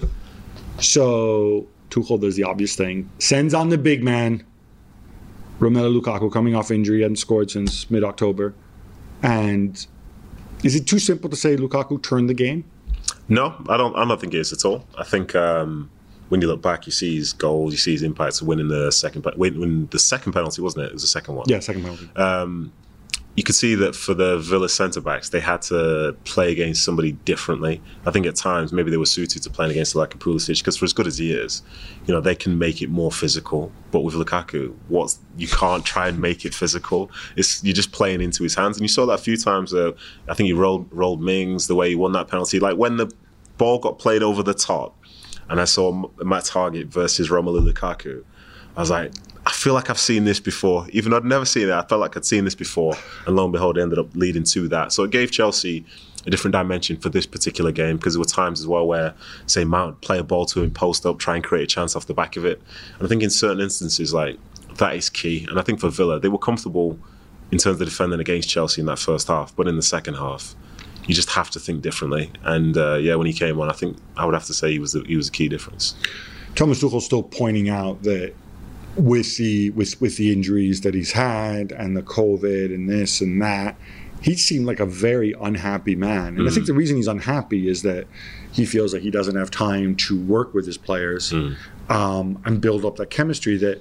[SPEAKER 1] So Tuchel does the obvious thing. Sends on the big man, Romelu Lukaku, coming off injury, hadn't scored since mid-October. And is it too simple to say Lukaku turned the game?
[SPEAKER 2] No, I don't. I don't think it is at all. I think um, when you look back, you see his goals, you see his impact to winning the second, when, when the second penalty, wasn't it? It was the second one.
[SPEAKER 1] Yeah, second penalty. Um,
[SPEAKER 2] you could see that for the Villa centre-backs, they had to play against somebody differently. I think at times maybe they were suited to playing against like a Pulisic, because for as good as he is, you know, they can make it more physical. But with Lukaku, what's, you can't try and make it physical. It's, you're just playing into his hands. And you saw that a few times. Uh, I think he rolled, rolled Mings, the way he won that penalty. Like when the ball got played over the top, and I saw Matt Targett versus Romelu Lukaku, I was like, I feel like I've seen this before. Even though I'd never seen it, I felt like I'd seen this before. And lo and behold, it ended up leading to that. So it gave Chelsea a different dimension for this particular game, because there were times as well where, say, Mount would play a ball to him, post up, try and create a chance off the back of it. And I think in certain instances, like, that is key. And I think for Villa, they were comfortable in terms of defending against Chelsea in that first half. But in the second half, you just have to think differently. And uh, yeah, when he came on, I think I would have to say he was the, he was a key difference.
[SPEAKER 1] Thomas Tuchel's still pointing out that with the with with the injuries that he's had and the COVID and this and that, he seemed like a very unhappy man. And mm. I think the reason he's unhappy is that he feels like he doesn't have time to work with his players mm. um, and build up that chemistry that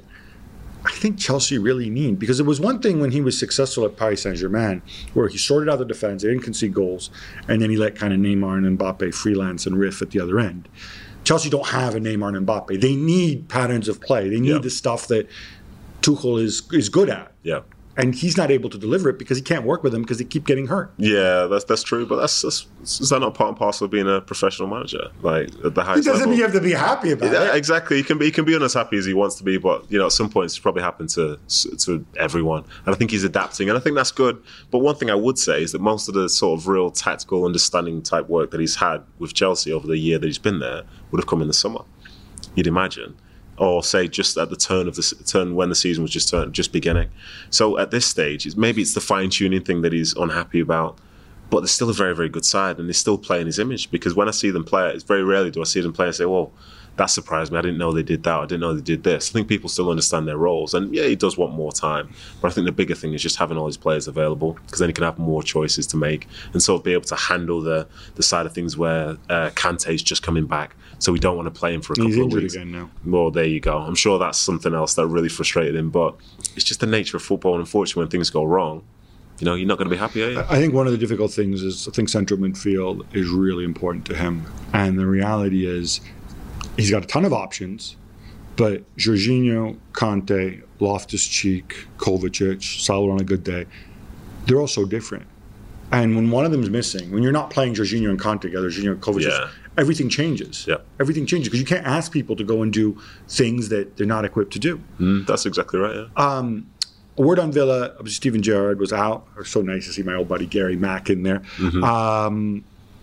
[SPEAKER 1] I think Chelsea really need. Because it was one thing when he was successful at Paris Saint-Germain, where he sorted out the defense, they didn't concede goals, and then he let kind of Neymar and Mbappe freelance and riff at the other end. Chelsea don't have a Neymar and Mbappe. They need patterns of play. They need yeah. the stuff that Tuchel is is good at.
[SPEAKER 2] Yeah.
[SPEAKER 1] And he's not able to deliver it because he can't work with them because they keep getting hurt.
[SPEAKER 2] Yeah, that's that's true. But that's, that's is that not part and parcel of being a professional manager? Like at the highest
[SPEAKER 1] level. It doesn't
[SPEAKER 2] level?
[SPEAKER 1] mean you have to be happy about
[SPEAKER 2] yeah,
[SPEAKER 1] it.
[SPEAKER 2] Exactly. He can be he can be as happy as he wants to be, but you know, at some point it's probably happened to to everyone. And I think he's adapting, and I think that's good. But one thing I would say is that most of the sort of real tactical understanding type work that he's had with Chelsea over the year that he's been there would have come in the summer, you'd imagine. Or say just at the turn of the turn when the season was just turn, just beginning. So at this stage, it's, maybe it's the fine tuning thing that he's unhappy about. But they're still a very, very good side, and they're still playing his image. Because when I see them play, it's very rarely do I see them play and say, "Well, that surprised me. I didn't know they did that. I didn't know they did this." I think people still understand their roles, and yeah, he does want more time. But I think the bigger thing is just having all his players available, because then he can have more choices to make and sort of be able to handle the the side of things where uh, Kante's just coming back. So we don't want to play him for a couple
[SPEAKER 1] He's
[SPEAKER 2] of
[SPEAKER 1] injured
[SPEAKER 2] weeks.
[SPEAKER 1] Again now.
[SPEAKER 2] Well, there you go. I'm sure that's something else that really frustrated him. But it's just the nature of football. And unfortunately, when things go wrong, you know, you're not going to be happy, are you?
[SPEAKER 1] I think one of the difficult things is I think central midfield is really important to him. And the reality is he's got a ton of options, but Jorginho, Kante, Loftus-Cheek, Kovacic, Salah on a good day, they're all so different. And when one of them is missing, when you're not playing Jorginho and Kante together, Jorginho and Kovacic, yeah. everything changes.
[SPEAKER 2] Yeah.
[SPEAKER 1] Everything changes because you can't ask people to go and do things that they're not equipped to do.
[SPEAKER 2] Mm, that's exactly right, yeah.
[SPEAKER 1] Um, a word on Villa, obviously Steven Gerrard was out. It was so nice to see my old buddy Gary Mack in there. Mm-hmm. Um,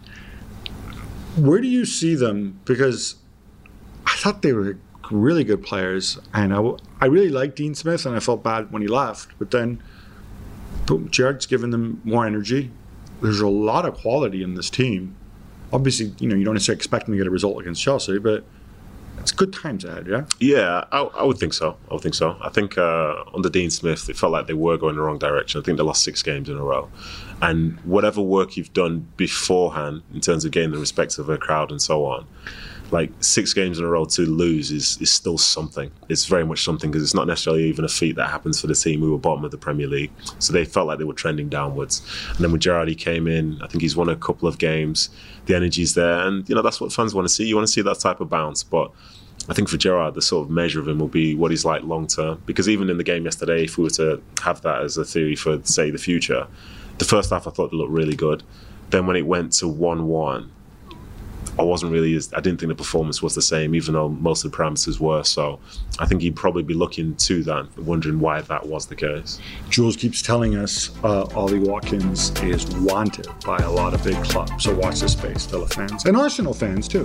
[SPEAKER 1] where do you see them? Because I thought they were really good players, and I, I really liked Dean Smith, and I felt bad when he left. But then boom, Gerrard's given them more energy. There's a lot of quality in this team. Obviously, you know, you don't necessarily expect them to get a result against Chelsea, but it's good times ahead, yeah?
[SPEAKER 2] Yeah, I, I would think so. I would think so. I think uh, under Dean Smith, it felt like they were going the wrong direction. I think they lost six games in a row. And whatever work you've done beforehand in terms of gaining the respect of a crowd and so on, like six games in a row to lose is, is still something. It's very much something because it's not necessarily even a feat that happens for the team who were bottom of the Premier League. So they felt like they were trending downwards. And then when Gerrard he came in, I think he's won a couple of games. The energy's there. And, you know, that's what fans want to see. You want to see that type of bounce. But I think for Gerrard, the sort of measure of him will be what he's like long term. Because even in the game yesterday, if we were to have that as a theory for, say, the future, the first half I thought they looked really good. Then when it went to one one, I wasn't really, I didn't think the performance was the same, even though most of the parameters were. So I think he'd probably be looking to that, wondering why that was the case.
[SPEAKER 1] Jules keeps telling us uh, Ollie Watkins is wanted by a lot of big clubs. So watch this space, Villa fans and Arsenal fans too.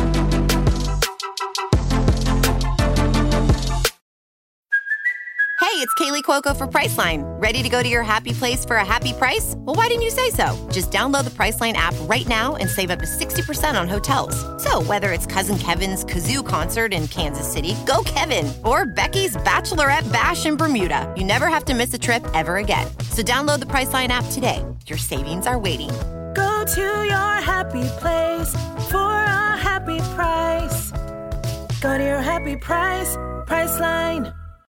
[SPEAKER 3] Hey, it's Kaylee Cuoco for Priceline. Ready to go to your happy place for a happy price? Well, why didn't you say so? Just download the Priceline app right now and save up to sixty percent on hotels. So whether it's Cousin Kevin's Kazoo Concert in Kansas City, go Kevin, or Becky's Bachelorette Bash in Bermuda, you never have to miss a trip ever again. So download the Priceline app today. Your savings are waiting.
[SPEAKER 4] Go to your happy place for a happy price. Go to your happy price, Priceline.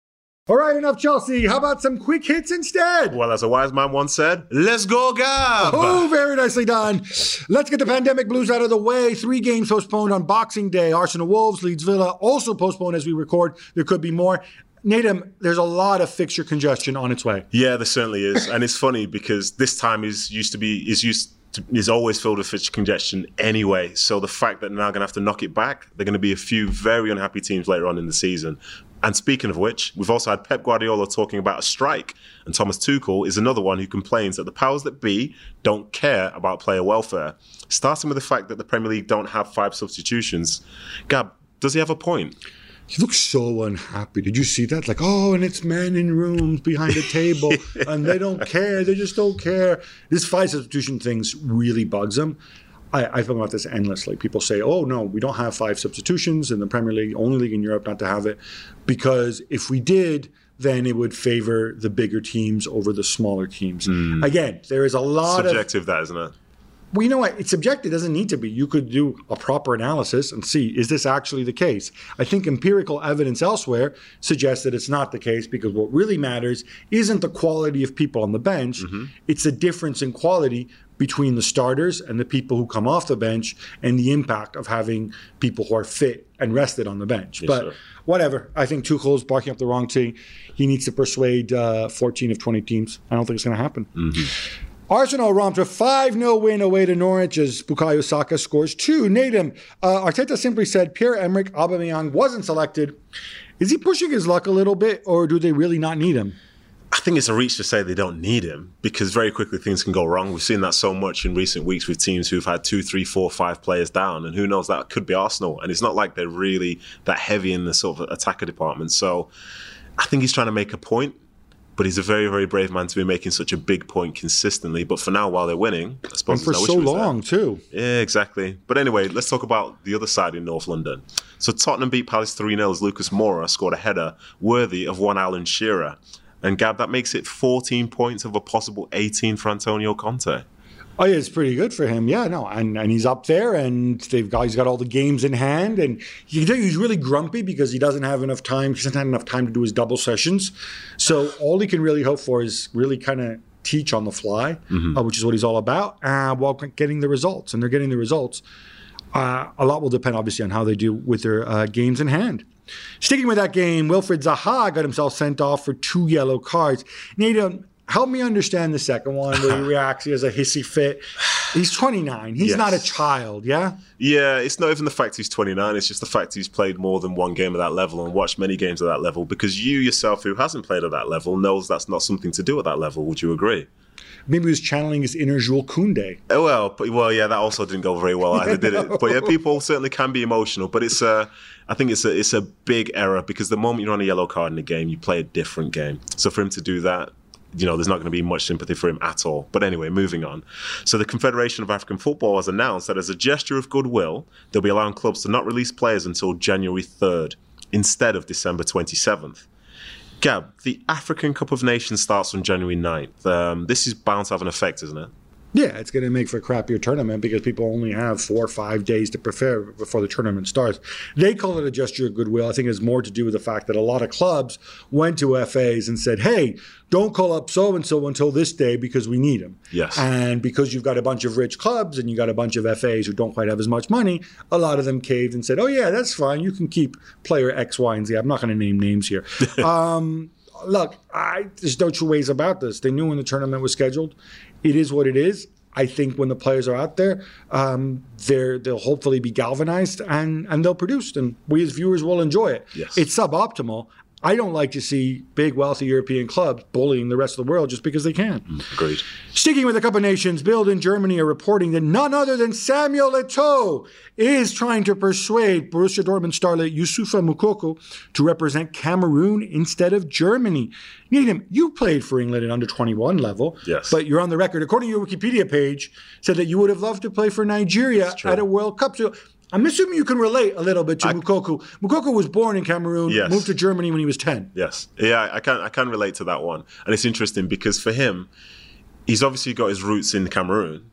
[SPEAKER 1] All right, enough Chelsea. How about some quick hits instead?
[SPEAKER 2] Well, as a wise man once said, let's go, Gab!
[SPEAKER 1] Oh, very nicely done. Let's get the pandemic blues out of the way. Three games postponed on Boxing Day. Arsenal Wolves, Leeds Villa, also postponed as we record. There could be more. Nadim, there's a lot of fixture congestion on its way.
[SPEAKER 2] Yeah, there certainly is. And it's funny because this time is used to be, is used to, is always filled with fixture congestion anyway. So the fact that they're now going to have to knock it back, they're going to be a few very unhappy teams later on in the season. And speaking of which, we've also had Pep Guardiola talking about a strike. And Thomas Tuchel is another one who complains that the powers that be don't care about player welfare. Starting with the fact that the Premier League don't have five substitutions. Gab, does he have a point?
[SPEAKER 1] He looks so unhappy. Did you see that? Like, oh, and it's men in rooms behind a table, and they don't care. They just don't care. This five substitution thing really bugs him. I, I think about this endlessly. People say, oh, no, we don't have five substitutions in the Premier League, only league in Europe not to have it. Because if we did, then it would favor the bigger teams over the smaller teams. Mm. Again, there is a lot
[SPEAKER 2] Subjective,
[SPEAKER 1] of...
[SPEAKER 2] Subjective, that, isn't it?
[SPEAKER 1] Well, you know what? It's subjective. It doesn't need to be. You could do a proper analysis and see, is this actually the case? I think empirical evidence elsewhere suggests that it's not the case because what really matters isn't the quality of people on the bench. Mm-hmm. It's the difference in quality between the starters and the people who come off the bench and the impact of having people who are fit and rested on the bench. Yes, but sir. Whatever. I think Tuchel's barking up the wrong tree. He needs to persuade uh, fourteen of twenty teams. I don't think it's going to happen. Mm-hmm. Arsenal romped a five nil win away to Norwich as Bukayo Saka scores two. Nadim, uh, Arteta simply said Pierre-Emerick Aubameyang wasn't selected. Is he pushing his luck a little bit, or do they really not need him?
[SPEAKER 2] I think it's a reach to say they don't need him because very quickly things can go wrong. We've seen that so much in recent weeks with teams who've had two, three, four, five players down, and who knows, that could be Arsenal. And it's not like they're really that heavy in the sort of attacker department. So I think he's trying to make a point. But he's a very, very brave man to be making such a big point consistently. But for now, while they're winning, I suppose
[SPEAKER 1] and for so long, there. too.
[SPEAKER 2] Yeah, exactly. But anyway, let's talk about the other side in North London. So Tottenham beat Palace three nil as Lucas Moura scored a header worthy of one Alan Shearer. And Gab, that makes it fourteen points of a possible eighteen for Antonio Conte.
[SPEAKER 1] Oh, yeah, it's pretty good for him. Yeah, no, and, and he's up there, and they've got, he's got all the games in hand, and you can tell he's really grumpy because he doesn't have enough time. He doesn't have enough time to do his double sessions. So all he can really hope for is really kind of teach on the fly, mm-hmm. uh, which is what he's all about, uh, while getting the results. And they're getting the results. Uh, a lot will depend, obviously, on how they do with their uh, games in hand. Sticking with that game, Wilfried Zaha got himself sent off for two yellow cards. Nathan, help me understand the second one where he reacts. He has a hissy fit. He's twenty-nine. He's yes. not a child, yeah?
[SPEAKER 2] Yeah, it's not even the fact he's twenty-nine. It's just the fact he's played more than one game at that level and watched many games at that level because you yourself, who hasn't played at that level, knows that's not something to do at that level. Would you agree?
[SPEAKER 1] Maybe he was channeling his inner Jules Koundé.
[SPEAKER 2] Oh, well, but, well, yeah, that also didn't go very well either, did it? But yeah, people certainly can be emotional. But it's a, I think it's a, it's a big error because the moment you're on a yellow card in a game, you play a different game. So for him to do that, you know, there's not going to be much sympathy for him at all. But anyway, moving on. So the Confederation of African Football has announced that as a gesture of goodwill, they'll be allowing clubs to not release players until January third instead of December twenty-seventh. Gab, the African Cup of Nations starts on January ninth. Um, this is bound to have an effect, isn't it?
[SPEAKER 1] Yeah, it's going to make for a crappier tournament because people only have four or five days to prepare before the tournament starts. They call it a gesture of goodwill. I think it has more to do with the fact that a lot of clubs went to F As and said, hey, don't call up so-and-so until this day because we need him.
[SPEAKER 2] Yes.
[SPEAKER 1] And because you've got a bunch of rich clubs and you've got a bunch of F As who don't quite have as much money, a lot of them caved and said, oh, yeah, that's fine. You can keep player X, Y, and Z. I'm not going to name names here. um, look, I, there's no two ways about this. They knew when the tournament was scheduled. It is what it is. I think when the players are out there, um, they're, they'll hopefully be galvanized and, and they'll produce. And we as viewers will enjoy it.
[SPEAKER 2] Yes.
[SPEAKER 1] It's suboptimal. I don't like to see big, wealthy European clubs bullying the rest of the world just because they can.
[SPEAKER 2] Mm, agreed.
[SPEAKER 1] Sticking with the Cup of Nations, Bild in Germany are reporting that none other than Samuel Eto'o is trying to persuade Borussia Dortmund starlet Youssoufa Moukoko to represent Cameroon instead of Germany. Needham, you played for England at under twenty-one level,
[SPEAKER 2] yes,
[SPEAKER 1] but you're on the record, according to your Wikipedia page, said that you would have loved to play for Nigeria at a World Cup. So I'm assuming you can relate a little bit to I, Moukoko. Moukoko was born in Cameroon,
[SPEAKER 2] yes.
[SPEAKER 1] moved to Germany when he was ten.
[SPEAKER 2] Yes. Yeah, I can I can relate to that one. And it's interesting because for him, he's obviously got his roots in Cameroon,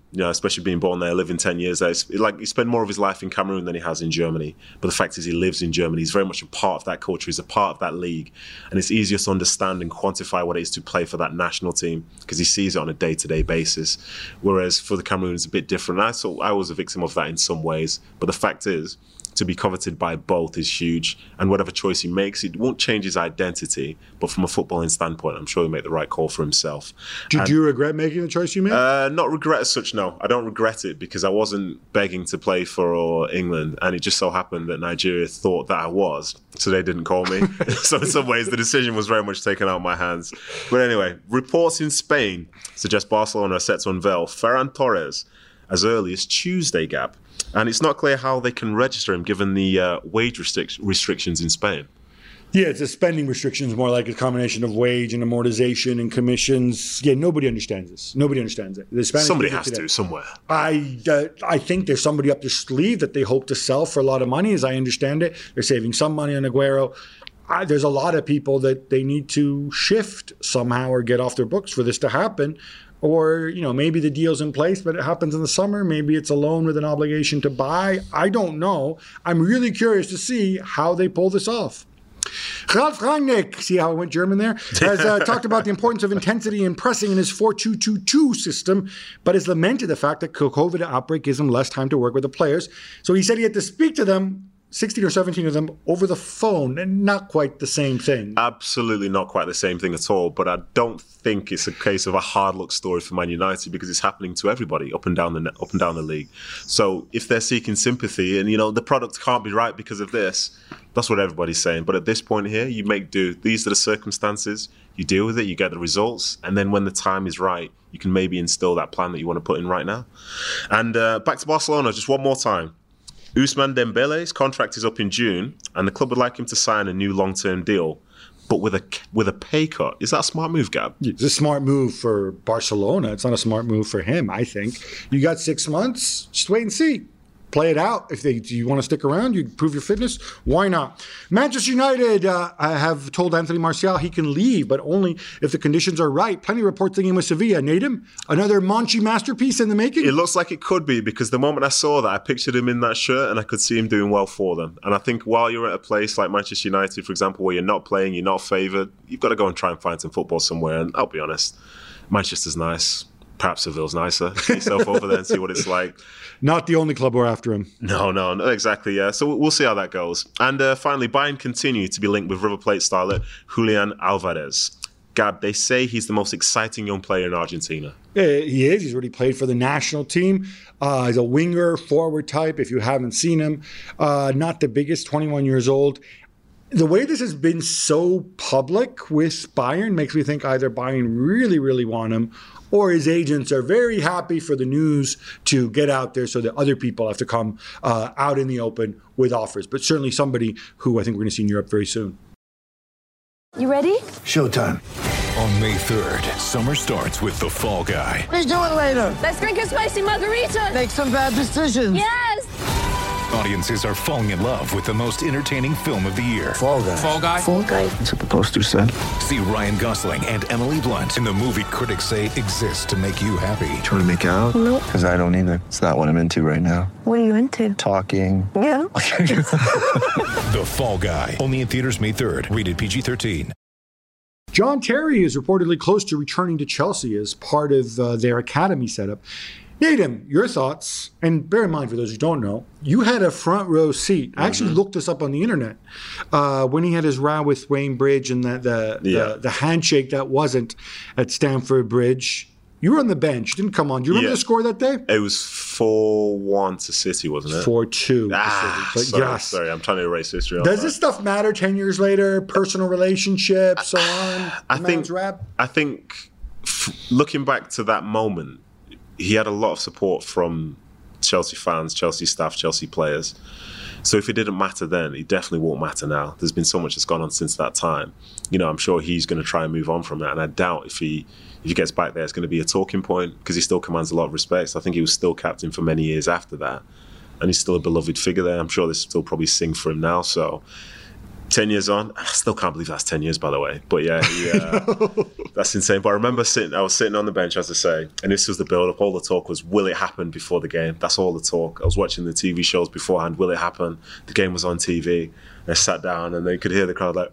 [SPEAKER 2] You know, especially being born there, living ten years there. It's like he spent more of his life in Cameroon than he has in Germany. But the fact is he lives in Germany. He's very much a part of that culture. He's a part of that league. And it's easier to understand and quantify what it is to play for that national team because he sees it on a day-to-day basis. Whereas for the Cameroon, it's a bit different. I, saw, I was a victim of that in some ways. But the fact is, to be coveted by both is huge. And whatever choice he makes, it won't change his identity. But from a footballing standpoint, I'm sure he'll make the right call for himself.
[SPEAKER 1] Did
[SPEAKER 2] and,
[SPEAKER 1] you regret making the choice you made?
[SPEAKER 2] Uh, not regret as such, no. I don't regret it because I wasn't begging to play for England. And it just so happened that Nigeria thought that I was. So they didn't call me. So in some ways, the decision was very much taken out of my hands. But anyway, reports in Spain suggest Barcelona are set to unveil Ferran Torres as early as Tuesday, Gab. And it's not clear how they can register him given the uh, wage restric- restrictions in Spain.
[SPEAKER 1] Yeah, it's a spending restrictions, more like a combination of wage and amortization and commissions. Yeah, nobody understands this. Nobody understands it. The Spanish
[SPEAKER 2] somebody has to, somewhere.
[SPEAKER 1] I uh, I think there's somebody up their sleeve that they hope to sell for a lot of money, as I understand it. They're saving some money on Aguero. I, there's a lot of people that they need to shift somehow or get off their books for this to happen. Or, you know, maybe the deal's in place, but it happens in the summer. Maybe it's a loan with an obligation to buy. I don't know. I'm really curious to see how they pull this off. Ralf Rangnick, see how I went German there, has uh, talked about the importance of intensity and pressing in his four two two two system, but has lamented the fact that COVID outbreak gives him less time to work with the players. So he said he had to speak to them, sixteen or seventeen of them, over the phone, and not quite the same thing.
[SPEAKER 2] Absolutely not quite the same thing at all, but I don't think it's a case of a hard luck story for Man United because it's happening to everybody up and down the up and down the league. So if they're seeking sympathy and, you know, the product can't be right because of this, that's what everybody's saying. But at this point here, you make do. These are the circumstances. You deal with it, you get the results, and then when the time is right, you can maybe instill that plan that you want to put in right now. And uh, back to Barcelona, just one more time. Ousmane Dembele's contract is up in June, and the club would like him to sign a new long-term deal, but with a with a pay cut. Is that a smart move, Gab?
[SPEAKER 1] It's a smart move for Barcelona. It's not a smart move for him, I think. You got six months. Just wait and see. Play it out. If they, do you want to stick around, you prove your fitness, why not? Manchester United uh, have told Anthony Martial he can leave, but only if the conditions are right. Plenty of reports thinking with Sevilla. Nadim, another Monchi masterpiece in the making?
[SPEAKER 2] It looks like it could be, because the moment I saw that, I pictured him in that shirt and I could see him doing well for them. And I think while you're at a place like Manchester United, for example, where you're not playing, you're not favoured, you've got to go and try and find some football somewhere. And I'll be honest, Manchester's nice. Perhaps Seville's nicer. Get yourself over there and see what it's like.
[SPEAKER 1] Not the only club we're after him.
[SPEAKER 2] No, no, no, exactly, yeah. So we'll see how that goes. And uh, finally, Bayern continue to be linked with River Plate starlet Julian Alvarez. Gab, they say he's the most exciting young player in Argentina.
[SPEAKER 1] Uh, he is. He's already played for the national team. Uh, he's a winger, forward type, if you haven't seen him. Uh, not the biggest, twenty-one years old. The way this has been so public with Bayern makes me think either Bayern really, really want him, or his agents are very happy for the news to get out there so that other people have to come uh, out in the open with offers. But certainly somebody who I think we're going to see in Europe very soon.
[SPEAKER 5] You ready?
[SPEAKER 6] Showtime.
[SPEAKER 7] On May third, summer starts with The Fall Guy.
[SPEAKER 6] Let's do it later.
[SPEAKER 5] Let's drink a spicy margarita.
[SPEAKER 6] Make some bad decisions.
[SPEAKER 5] Yes.
[SPEAKER 7] Audiences are falling in love with the most entertaining film of the year.
[SPEAKER 6] Fall Guy.
[SPEAKER 8] Fall Guy?
[SPEAKER 6] Fall Guy. That's what the poster said.
[SPEAKER 7] See Ryan Gosling and Emily Blunt in the movie critics say exists to make you happy.
[SPEAKER 6] Trying to make it out?
[SPEAKER 5] Nope.
[SPEAKER 6] Because I don't either. It's not what I'm into right now.
[SPEAKER 5] What are you into?
[SPEAKER 6] Talking.
[SPEAKER 5] Yeah.
[SPEAKER 7] The Fall Guy. Only in theaters May third. Rated P G thirteen.
[SPEAKER 1] John Terry is reportedly close to returning to Chelsea as part of uh, their academy setup. Nadim, your thoughts, and bear in mind for those who don't know, you had a front row seat. I actually mm-hmm. looked this up on the internet uh, when he had his row with Wayne Bridge and the the, yeah. the the handshake that wasn't at Stamford Bridge. You were on the bench. You didn't come on. Do you remember
[SPEAKER 2] yeah.
[SPEAKER 1] the score that day?
[SPEAKER 2] It was four one to City, wasn't it?
[SPEAKER 1] four two.
[SPEAKER 2] Ah,
[SPEAKER 1] but
[SPEAKER 2] sorry,
[SPEAKER 1] yes.
[SPEAKER 2] sorry. I'm trying to erase history.
[SPEAKER 1] Does this stuff matter ten years later? Personal relationships, so on?
[SPEAKER 2] I think,
[SPEAKER 1] rap?
[SPEAKER 2] I think f- looking back to that moment, he had a lot of support from Chelsea fans, Chelsea staff, Chelsea players. So if it didn't matter then, it definitely won't matter now. There's been so much that's gone on since that time. You know, I'm sure he's going to try and move on from that. And I doubt if he if he gets back there, it's going to be a talking point because he still commands a lot of respect. So I think he was still captain for many years after that. And he's still a beloved figure there. I'm sure they still probably sing for him now. So ten years on, I still can't believe that's ten years, by the way. But yeah, yeah, that's insane. But I remember sitting, I was sitting on the bench, as I say, and this was the build-up. All the talk was, will it happen before the game? That's all the talk. I was watching the T V shows beforehand. Will it happen? The game was on T V. And I sat down, and they could hear the crowd like,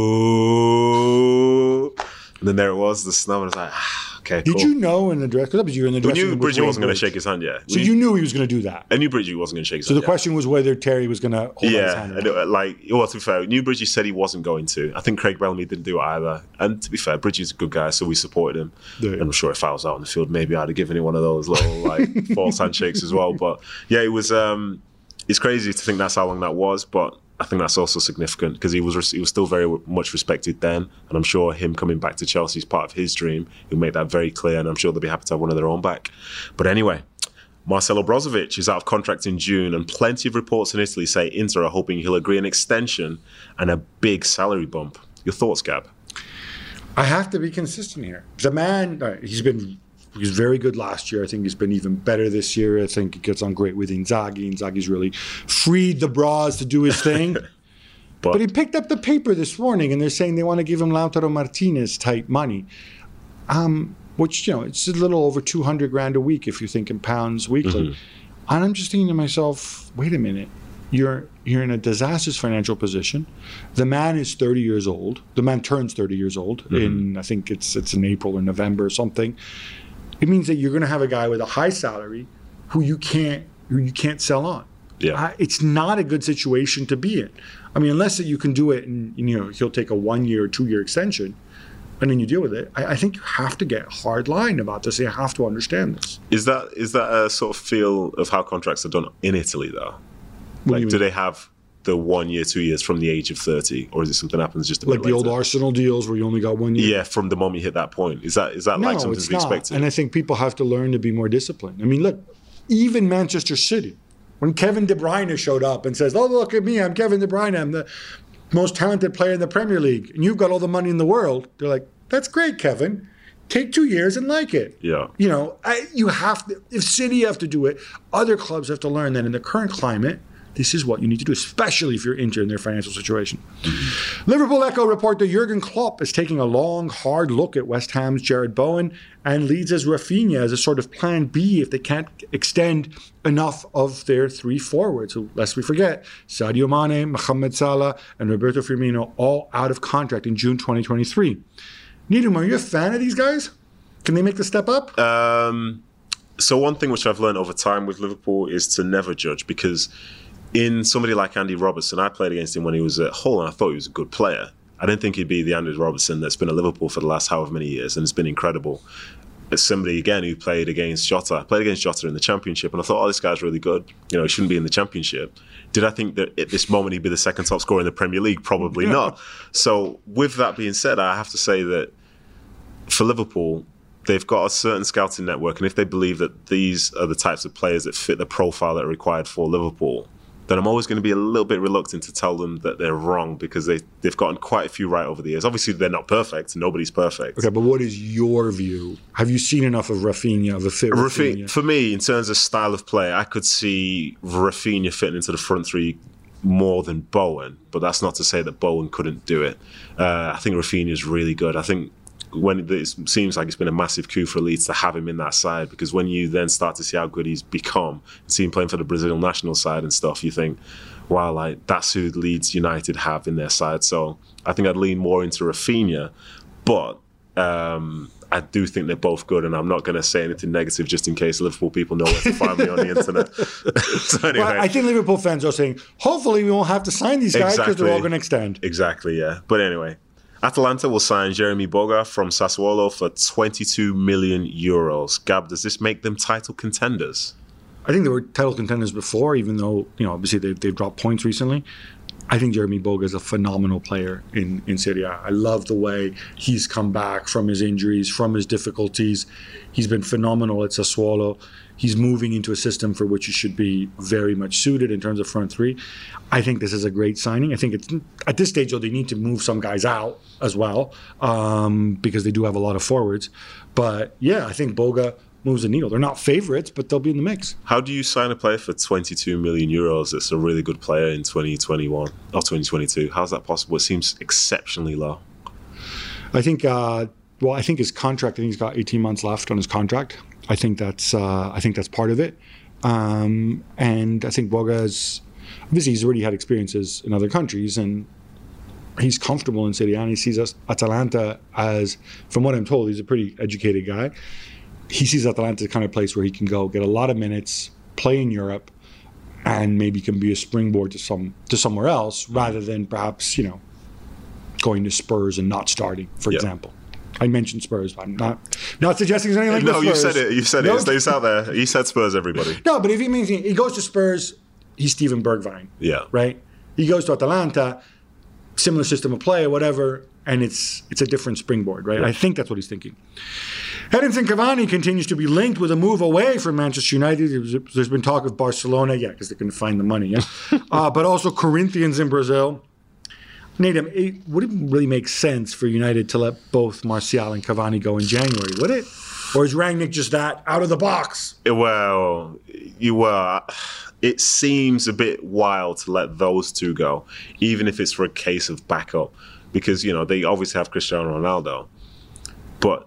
[SPEAKER 2] ooh. And then there it was, the snow, and I was like, ah, okay, cool.
[SPEAKER 1] Did you know in the dress? Because you were in the
[SPEAKER 2] We
[SPEAKER 1] dressing
[SPEAKER 2] knew
[SPEAKER 1] room.
[SPEAKER 2] Bridgie
[SPEAKER 1] with
[SPEAKER 2] wasn't going to
[SPEAKER 1] Wade
[SPEAKER 2] shake his hand, yeah.
[SPEAKER 1] So
[SPEAKER 2] we,
[SPEAKER 1] you knew he was going to do that.
[SPEAKER 2] I knew Bridgie wasn't going to shake his
[SPEAKER 1] So
[SPEAKER 2] hand.
[SPEAKER 1] the question was whether Terry was going to hold out his
[SPEAKER 2] Yeah,
[SPEAKER 1] hand.
[SPEAKER 2] and it- like, well, to be fair, New Bridgie said he wasn't going to. I think Craig Bellamy didn't do it either. And to be fair, Bridgie's a good guy, so we supported him.
[SPEAKER 1] Yeah.
[SPEAKER 2] And I'm sure if I was out on the field, maybe I'd have given him one of those little like false handshakes as well. But yeah, it was. Um, it's crazy to think that's how long that was, but I think that's also significant because he was he was still very much respected then, and I'm sure him coming back to Chelsea is part of his dream. He'll make that very clear, and I'm sure they'll be happy to have one of their own back. But anyway, Marcelo Brozovic is out of contract in June, and plenty of reports in Italy say Inter are hoping he'll agree an extension and a big salary bump. Your thoughts, Gab?
[SPEAKER 1] I have to be consistent here. The man, uh, he's been he was very good last year. I think he's been even better this year. I think he gets on great with Inzaghi. Inzaghi's really freed the Braz to do his thing.
[SPEAKER 2] But,
[SPEAKER 1] But he picked up the paper this morning, and they're saying they want to give him Lautaro Martinez type money, um, which, you know, it's a little over two hundred grand a week if you're thinking pounds weekly.
[SPEAKER 2] Mm-hmm.
[SPEAKER 1] And I'm just thinking to myself, wait a minute. You're you're in a disastrous financial position. The man is thirty years old. The man turns thirty years old
[SPEAKER 2] Mm-hmm.
[SPEAKER 1] in, I think it's it's in April or November or something. It means that you're going to have a guy with a high salary who you can't who you can't sell on.
[SPEAKER 2] Yeah.
[SPEAKER 1] I, it's not a good situation to be in. I mean, unless that you can do it and, you know, he'll take a one year or two year extension and then you deal with it. I, I think you have to get a hard line about this. You have to understand this.
[SPEAKER 2] is that is that a sort of feel of how contracts are done in Italy, though?
[SPEAKER 1] What do
[SPEAKER 2] Like,
[SPEAKER 1] you
[SPEAKER 2] do
[SPEAKER 1] mean?
[SPEAKER 2] they have the one year, two years from the age of thirty, or is it something that happens just a
[SPEAKER 1] Like
[SPEAKER 2] bit
[SPEAKER 1] the
[SPEAKER 2] later?
[SPEAKER 1] old Arsenal deals where you only got one year.
[SPEAKER 2] Yeah, from the moment you hit that point. Is that is that like
[SPEAKER 1] No,
[SPEAKER 2] something
[SPEAKER 1] it's
[SPEAKER 2] to be
[SPEAKER 1] not.
[SPEAKER 2] expected?
[SPEAKER 1] And I think people have to learn to be more disciplined. I mean, look, even Manchester City, when Kevin De Bruyne showed up and says, "Oh, look at me, I'm Kevin De Bruyne, I'm the most talented player in the Premier League, and you've got all the money in the world," they're like, "That's great, Kevin. Take two years and like it."
[SPEAKER 2] Yeah.
[SPEAKER 1] You know, I, you have to. If City have to do it, other clubs have to learn that in the current climate, this is what you need to do, especially if you're Inter in their financial situation. Mm-hmm. Liverpool Echo report that Jurgen Klopp is taking a long, hard look at West Ham's Jared Bowen and leads as Rafinha as a sort of plan B if they can't extend enough of their three forwards. So lest we forget, Sadio Mane, Mohamed Salah, and Roberto Firmino all out of contract in June twenty twenty-three. Needham, are you a fan of these guys? Can they make the step up?
[SPEAKER 2] Um, so one thing which I've learned over time with Liverpool is to never judge, because in somebody like Andy Robertson, I played against him when he was at Hull, and I thought he was a good player. I didn't think he'd be the Andy Robertson that's been at Liverpool for the last however many years, and it's been incredible. As somebody, again, who played against Jota. I played against Jota in the Championship, and I thought, oh, this guy's really good. You know, he shouldn't be in the Championship. Did I think that at this moment he'd be the second top scorer in the Premier League? Probably not. So with that being said, I have to say that for Liverpool, they've got a certain scouting network, and if they believe that these are the types of players that fit the profile that are required for Liverpool, then I'm always going to be a little bit reluctant to tell them that they're wrong, because they, they've gotten quite a few right over the years. Obviously, they're not perfect. Nobody's perfect.
[SPEAKER 1] Okay, but what is your view? Have you seen enough of Rafinha, of a fit Rafinha?
[SPEAKER 2] Rafinha, for me, in terms of style of play, I could see Rafinha fitting into the front three more than Bowen, but that's not to say that Bowen couldn't do it. Uh, I think Rafinha is really good. I think when it seems like it's been a massive coup for Leeds to have him in that side, because when you then start to see how good he's become, see him playing for the Brazilian national side and stuff, you think, wow, like that's who Leeds United have in their side. So I think I'd lean more into Rafinha, but um, I do think they're both good, and I'm not going to say anything negative just in case Liverpool people know where to find me on the internet. So anyway.
[SPEAKER 1] Well, I think Liverpool fans are saying, hopefully we won't have to sign these guys because
[SPEAKER 2] Exactly.
[SPEAKER 1] they're all going to extend.
[SPEAKER 2] Exactly, yeah. But anyway, Atalanta will sign Jeremy Boga from Sassuolo for twenty-two million euros. Gab, does this make them title contenders?
[SPEAKER 1] I think they were title contenders before, even though, you know, obviously they, they've dropped points recently. I think Jeremy Boga is a phenomenal player in, in Serie A. I love the way he's come back from his injuries, from his difficulties. He's been phenomenal at Sassuolo. He's moving into a system for which he should be very much suited in terms of front three. I think this is a great signing. I think it's at this stage, though, they need to move some guys out as well, um, because they do have a lot of forwards. But yeah, I think Boga moves the needle. They're not favorites, but they'll be in the mix.
[SPEAKER 2] How do you sign a player for twenty-two million euros that's a really good player in twenty twenty-one or twenty twenty-two? How's that possible? It seems exceptionally low.
[SPEAKER 1] I think, uh, well, I think his contract, I think he's got eighteen months left on his contract. I think that's, uh, I think that's part of it. Um, and I think Boga's, obviously he's already had experiences in other countries, and he's comfortable in Serie A, and he sees us, Atalanta as, from what I'm told, he's a pretty educated guy. He sees Atalanta as the kind of place where he can go get a lot of minutes, play in Europe, and maybe can be a springboard to some to somewhere else, rather than perhaps, you know, going to Spurs and not starting, for
[SPEAKER 2] yeah.
[SPEAKER 1] example. I mentioned Spurs, but I'm not not suggesting anything like
[SPEAKER 2] No,
[SPEAKER 1] Spurs.
[SPEAKER 2] you said it. You said
[SPEAKER 1] no.
[SPEAKER 2] it. It stays out there. You said Spurs, everybody.
[SPEAKER 1] No, but if he means he goes to Spurs, he's Steven Bergwijn.
[SPEAKER 2] Yeah.
[SPEAKER 1] Right? He goes to Atalanta, similar system of play or whatever, and it's it's a different springboard, right?
[SPEAKER 2] Yeah.
[SPEAKER 1] I think that's what he's thinking. Edinson Cavani continues to be linked with a move away from Manchester United. There's, there's been talk of Barcelona, yeah, because they couldn't find the money, yeah. uh, but also Corinthians in Brazil. Nathan, it wouldn't really make sense for United to let both Martial and Cavani go in January, would it? Or is Rangnick just that out of the box?
[SPEAKER 2] Well, you were. It seems a bit wild to let those two go, even if it's for a case of backup, because you know they obviously have Cristiano Ronaldo, but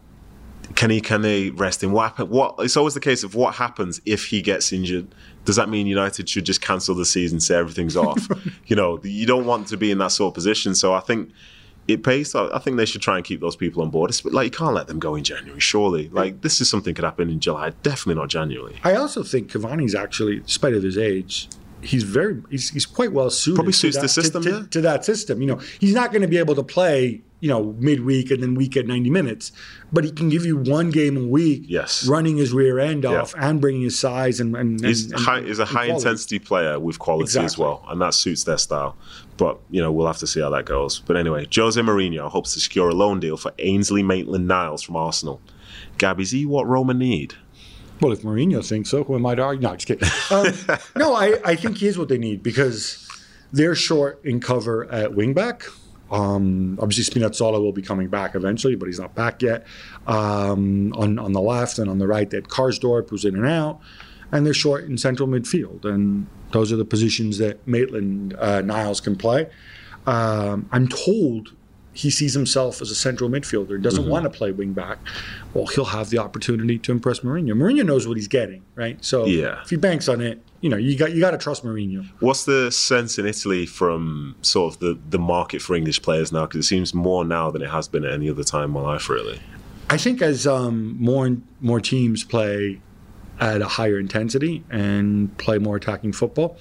[SPEAKER 2] can he? Can they rest him? What? What? It's always the case of what happens if he gets injured. Does that mean United should just cancel the season, say everything's off? You know, you don't want to be in that sort of position. So I think it pays. I think they should try and keep those people on board. It's, like, you can't let them go in January, surely. Like, this is something could happen in July, definitely not January.
[SPEAKER 1] I also think Cavani's actually, despite of his age, he's very he's, he's quite well suited.
[SPEAKER 2] Probably suits
[SPEAKER 1] to that,
[SPEAKER 2] the system,
[SPEAKER 1] to,
[SPEAKER 2] yeah.
[SPEAKER 1] to, to that system. You know, he's not going to be able to play, you know, midweek and then week at ninety minutes, but he can give you one game a week,
[SPEAKER 2] yes,
[SPEAKER 1] running his rear end
[SPEAKER 2] yeah.
[SPEAKER 1] off and bringing his size and, and,
[SPEAKER 2] he's,
[SPEAKER 1] and,
[SPEAKER 2] high,
[SPEAKER 1] and
[SPEAKER 2] he's a high
[SPEAKER 1] quality.
[SPEAKER 2] intensity player with quality
[SPEAKER 1] exactly.
[SPEAKER 2] as well, and that suits their style. But you know, we'll have to see how that goes. But anyway, Jose Mourinho hopes to secure a loan deal for Ainsley Maitland-Niles from Arsenal. Gab, is he what Roma need?
[SPEAKER 1] Well, if Mourinho thinks so, who am I to argue? No, just kidding. Um, no, I, I think he is what they need because they're short in cover at wingback. Um, obviously, Spinazzola will be coming back eventually, but he's not back yet. Um, on, on the left and on the right, they had Karsdorp, who's in and out. And they're short in central midfield. And those are the positions that Maitland-Niles uh, can play. Um, I'm told he sees himself as a central midfielder, doesn't mm-hmm. want to play wing back. Well, he'll have the opportunity to impress Mourinho. Mourinho knows what he's getting, right? So
[SPEAKER 2] yeah.
[SPEAKER 1] if he banks on it, you know, you got you got to trust Mourinho.
[SPEAKER 2] What's the sense in Italy from sort of the, the market for English players now? Because it seems more now than it has been at any other time in my life, really.
[SPEAKER 1] I think as um, more more teams play at a higher intensity and play more attacking football,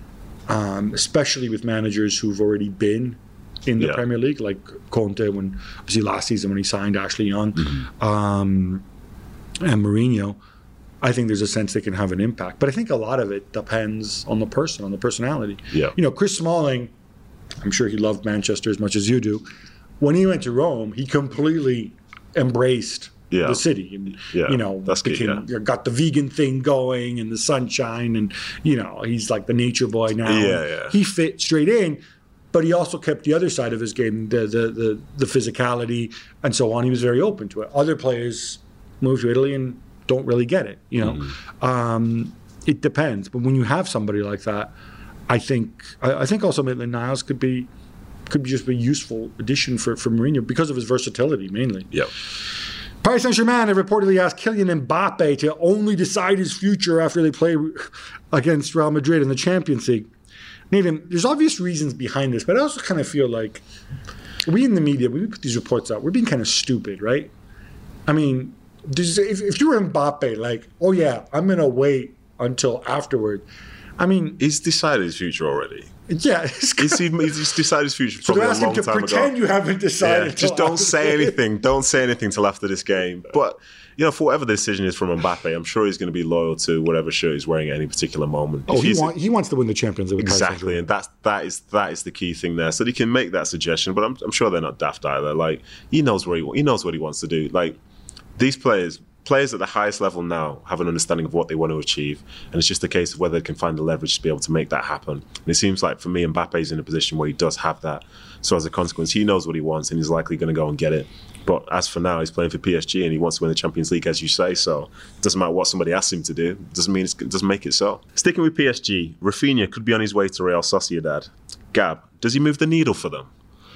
[SPEAKER 1] um, especially with managers who've already been in the
[SPEAKER 2] yeah.
[SPEAKER 1] Premier League, like Conte, when obviously last season when he signed Ashley Young,
[SPEAKER 2] mm-hmm.
[SPEAKER 1] um, and Mourinho, I think there's a sense they can have an impact. But I think a lot of it depends on the person, on the personality.
[SPEAKER 2] Yeah.
[SPEAKER 1] You know, Chris Smalling, I'm sure he loved Manchester as much as you do. When he went to Rome, he completely embraced
[SPEAKER 2] yeah.
[SPEAKER 1] the city. And,
[SPEAKER 2] yeah.
[SPEAKER 1] you know,
[SPEAKER 2] That's
[SPEAKER 1] became,
[SPEAKER 2] good, yeah.
[SPEAKER 1] got the vegan thing going and the sunshine. And, you know, he's like the nature boy now.
[SPEAKER 2] Yeah, yeah.
[SPEAKER 1] He fit straight in. But he also kept the other side of his game, the, the the the physicality and so on. He was very open to it. Other players move to Italy and don't really get it. You know, mm. um, it depends. But when you have somebody like that, I think I, I think also Maitland-Niles could be could be just a useful addition for, for Mourinho because of his versatility mainly.
[SPEAKER 2] Yeah.
[SPEAKER 1] Paris Saint-Germain have reportedly asked Kylian Mbappe to only decide his future after they play against Real Madrid in the Champions League. Nathan, there's obvious reasons behind this, but I also kind of feel like we in the media, when we put these reports out, we're being kind of stupid, right? I mean, if, if you were Mbappe, like, oh yeah, I'm going to wait until afterward. I mean...
[SPEAKER 2] He's decided his future already.
[SPEAKER 1] Yeah.
[SPEAKER 2] He's, he's decided his future
[SPEAKER 1] so
[SPEAKER 2] probably
[SPEAKER 1] they're
[SPEAKER 2] a
[SPEAKER 1] asking
[SPEAKER 2] long
[SPEAKER 1] to
[SPEAKER 2] time
[SPEAKER 1] pretend
[SPEAKER 2] ago.
[SPEAKER 1] you haven't decided.
[SPEAKER 2] Yeah, just don't say anything. Don't say anything till after this game. But, you know, for whatever the decision is from Mbappe, I'm sure he's going to be loyal to whatever shirt he's wearing at any particular moment.
[SPEAKER 1] Oh, he, want, he wants to win the Champions League.
[SPEAKER 2] Exactly, and that's that is that is the key thing there. So he can make that suggestion, but I'm, I'm sure they're not daft either. Like he knows where he he knows what he wants to do. Like these players players at the highest level now have an understanding of what they want to achieve, and it's just a case of whether they can find the leverage to be able to make that happen. And it seems like, for me, Mbappe's in a position where he does have that. So as a consequence, he knows what he wants, and he's likely going to go and get it. But as for now, he's playing for P S G, and he wants to win the Champions League, as you say. So it doesn't matter what somebody asks him to do. It doesn't mean it's, it doesn't make it so. Sticking with P S G, Rafinha could be on his way to Real Sociedad. Gab, does he move the needle for them?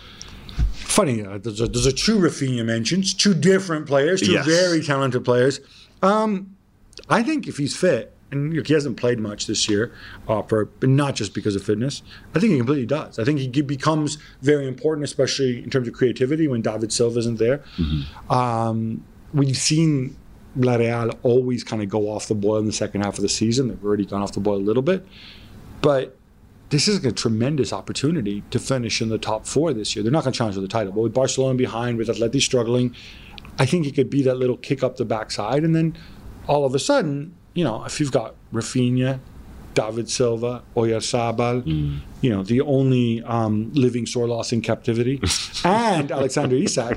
[SPEAKER 1] Funny, uh, there's, a, there's a true Rafinha mentions, two different players, two
[SPEAKER 2] Yes.
[SPEAKER 1] very talented players. Um, I think if he's fit, and look, he hasn't played much this year, uh, for, but not just because of fitness, I think he completely does. I think he becomes very important, especially in terms of creativity when David Silva isn't there. Mm-hmm. Um, we've seen La Real always kind of go off the boil in the second half of the season. They've already gone off the boil a little bit. But this is a tremendous opportunity to finish in the top four this year. They're not going to challenge for the title, but with Barcelona behind, with Atleti struggling, I think it could be that little kick up the backside. And then all of a sudden, you know, if you've got Rafinha, David Silva, Oyarzabal, mm. you know, the only um, living Sorloss in captivity, and Alexander Isak,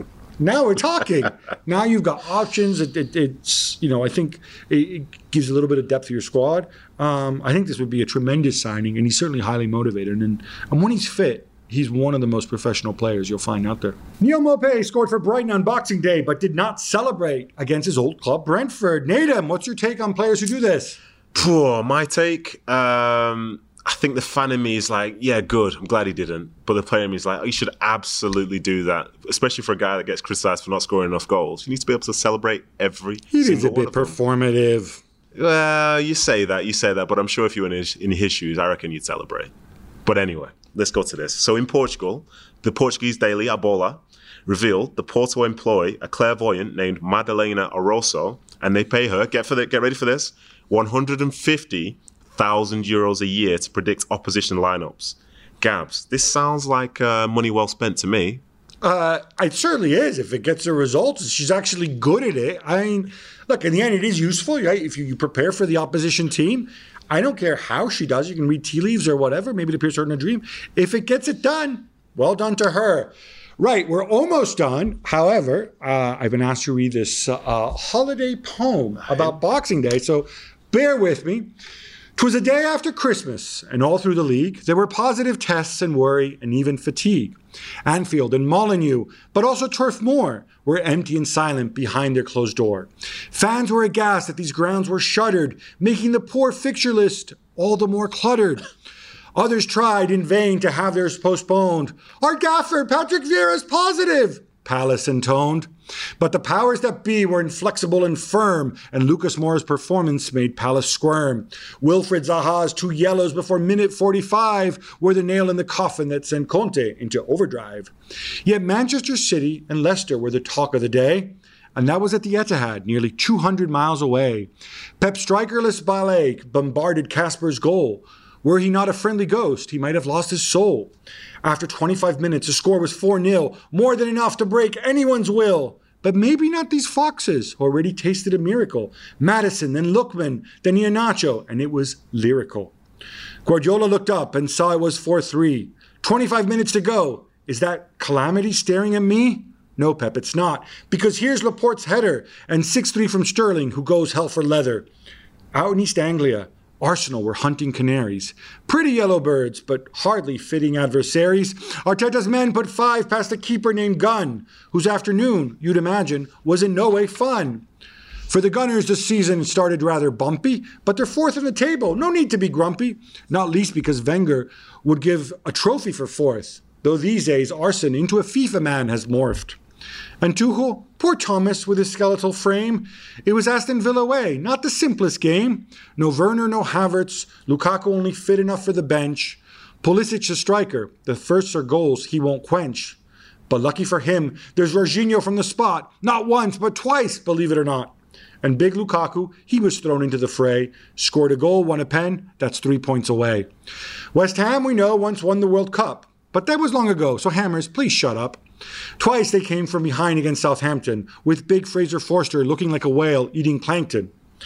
[SPEAKER 1] now we're talking. Now you've got options. It, it, it's, you know, I think it, it gives a little bit of depth to your squad. Um, I think this would be a tremendous signing, and he's certainly highly motivated. And, and when he's fit, he's one of the most professional players you'll find out there. Neal Maupay scored for Brighton on Boxing Day, but did not celebrate against his old club, Brentford. Nadim, what's your take on players who do this?
[SPEAKER 2] Poor, my take, um, I think the fan in me is like, yeah, good, I'm glad he didn't. But the player in me is like, oh, you should absolutely do that, especially for a guy that gets criticised for not scoring enough goals. You need to be able to celebrate every
[SPEAKER 1] It
[SPEAKER 2] single
[SPEAKER 1] is a bit performative.
[SPEAKER 2] Well, you say that, you say that, but I'm sure if you were in his, in his shoes, I reckon you'd celebrate. But anyway, let's go to this. So in Portugal, the Portuguese daily A Bola revealed the Porto employ a clairvoyant named Madalena Oroso, and they pay her, get for the, get ready for this, one hundred fifty thousand euros a year to predict opposition lineups. Gabs, this sounds like uh, money well spent to me.
[SPEAKER 1] Uh, it certainly is. If it gets the results, she's actually good at it. I mean, look, in the end, it is useful, right? If you, you prepare for the opposition team, I don't care how she does. You can read tea leaves or whatever. Maybe it appears to her in a dream. If it gets it done, well done to her. Right, we're almost done. However, uh, I've been asked to read this uh, holiday poem about Boxing Day, so bear with me. 'Twas a day after Christmas, and all through the league, there were positive tests and worry and even fatigue. Anfield and Molineux, but also Turf Moor, were empty and silent behind their closed door. Fans were aghast that these grounds were shuttered, making the poor fixture list all the more cluttered. Others tried in vain to have theirs postponed. Our gaffer, Patrick Vieira's positive, Palace intoned. But the powers that be were inflexible and firm, and Lucas Moura's performance made Palace squirm. Wilfred Zaha's two yellows before minute forty-five were the nail in the coffin that sent Conte into overdrive. Yet Manchester City and Leicester were the talk of the day, and that was at the Etihad, nearly two hundred miles away. Pep strikerless Ballet bombarded Casper's goal. Were he not a friendly ghost, he might have lost his soul. After twenty-five minutes, the score was four nil, more than enough to break anyone's will. But maybe not these foxes, who already tasted a miracle. Madison, then Lookman, then Iheanacho, and it was lyrical. Guardiola looked up and saw it was four three. twenty-five minutes to go. Is that calamity staring at me? No, Pep, it's not. Because here's Laporte's header, and six three from Sterling, who goes hell for leather. Out in East Anglia, Arsenal were hunting canaries. Pretty yellow birds, but hardly fitting adversaries. Arteta's men put five past a keeper named Gunn, whose afternoon, you'd imagine, was in no way fun. For the Gunners, the season started rather bumpy, but they're fourth in the table. No need to be grumpy, not least because Wenger would give a trophy for fourth, though these days Arsene into a FIFA man has morphed. And Tuchel, poor Thomas with his skeletal frame. It was Aston Villa way, not the simplest game. No Werner, no Havertz, Lukaku only fit enough for the bench. Pulisic the striker, the thirsts or goals he won't quench. But lucky for him, there's Jorginho from the spot, not once but twice, believe it or not. And big Lukaku, he was thrown into the fray, scored a goal, won a pen, that's three points away. West Ham, we know, once won the World Cup. But that was long ago, so Hammers, please shut up. Twice they came from behind against Southampton, with big Fraser Forster looking like a whale eating plankton.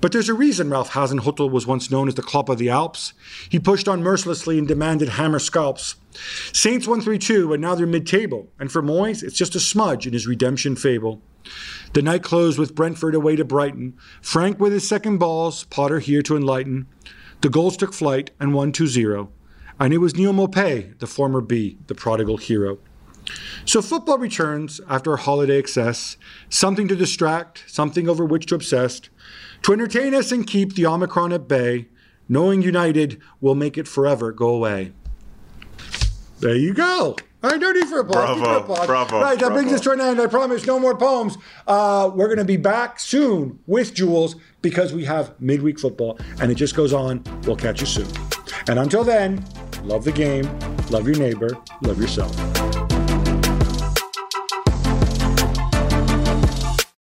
[SPEAKER 1] But there's a reason Ralph Hasenhüttl was once known as the Klopp of the Alps. He pushed on mercilessly and demanded hammer scalps. Saints won three two, and now they're mid-table. And for Moyes, it's just a smudge in his redemption fable. The night closed with Brentford away to Brighton. Frank with his second balls, Potter here to enlighten. The goals took flight and won two zero. And it was Neil Maupay, the former B, the prodigal hero. So football returns after a holiday excess, something to distract, something over which to obsess, to entertain us and keep the Omicron at bay, knowing United will make it forever go away. There you go. All right, no need for applause.
[SPEAKER 2] Bravo,
[SPEAKER 1] applause.
[SPEAKER 2] bravo,
[SPEAKER 1] Right, that
[SPEAKER 2] bravo.
[SPEAKER 1] brings us to an end. I promise, no more poems. Uh, we're going to be back soon with Jules because we have midweek football, and it just goes on. We'll catch you soon. And until then, love the game, love your neighbor, love yourself.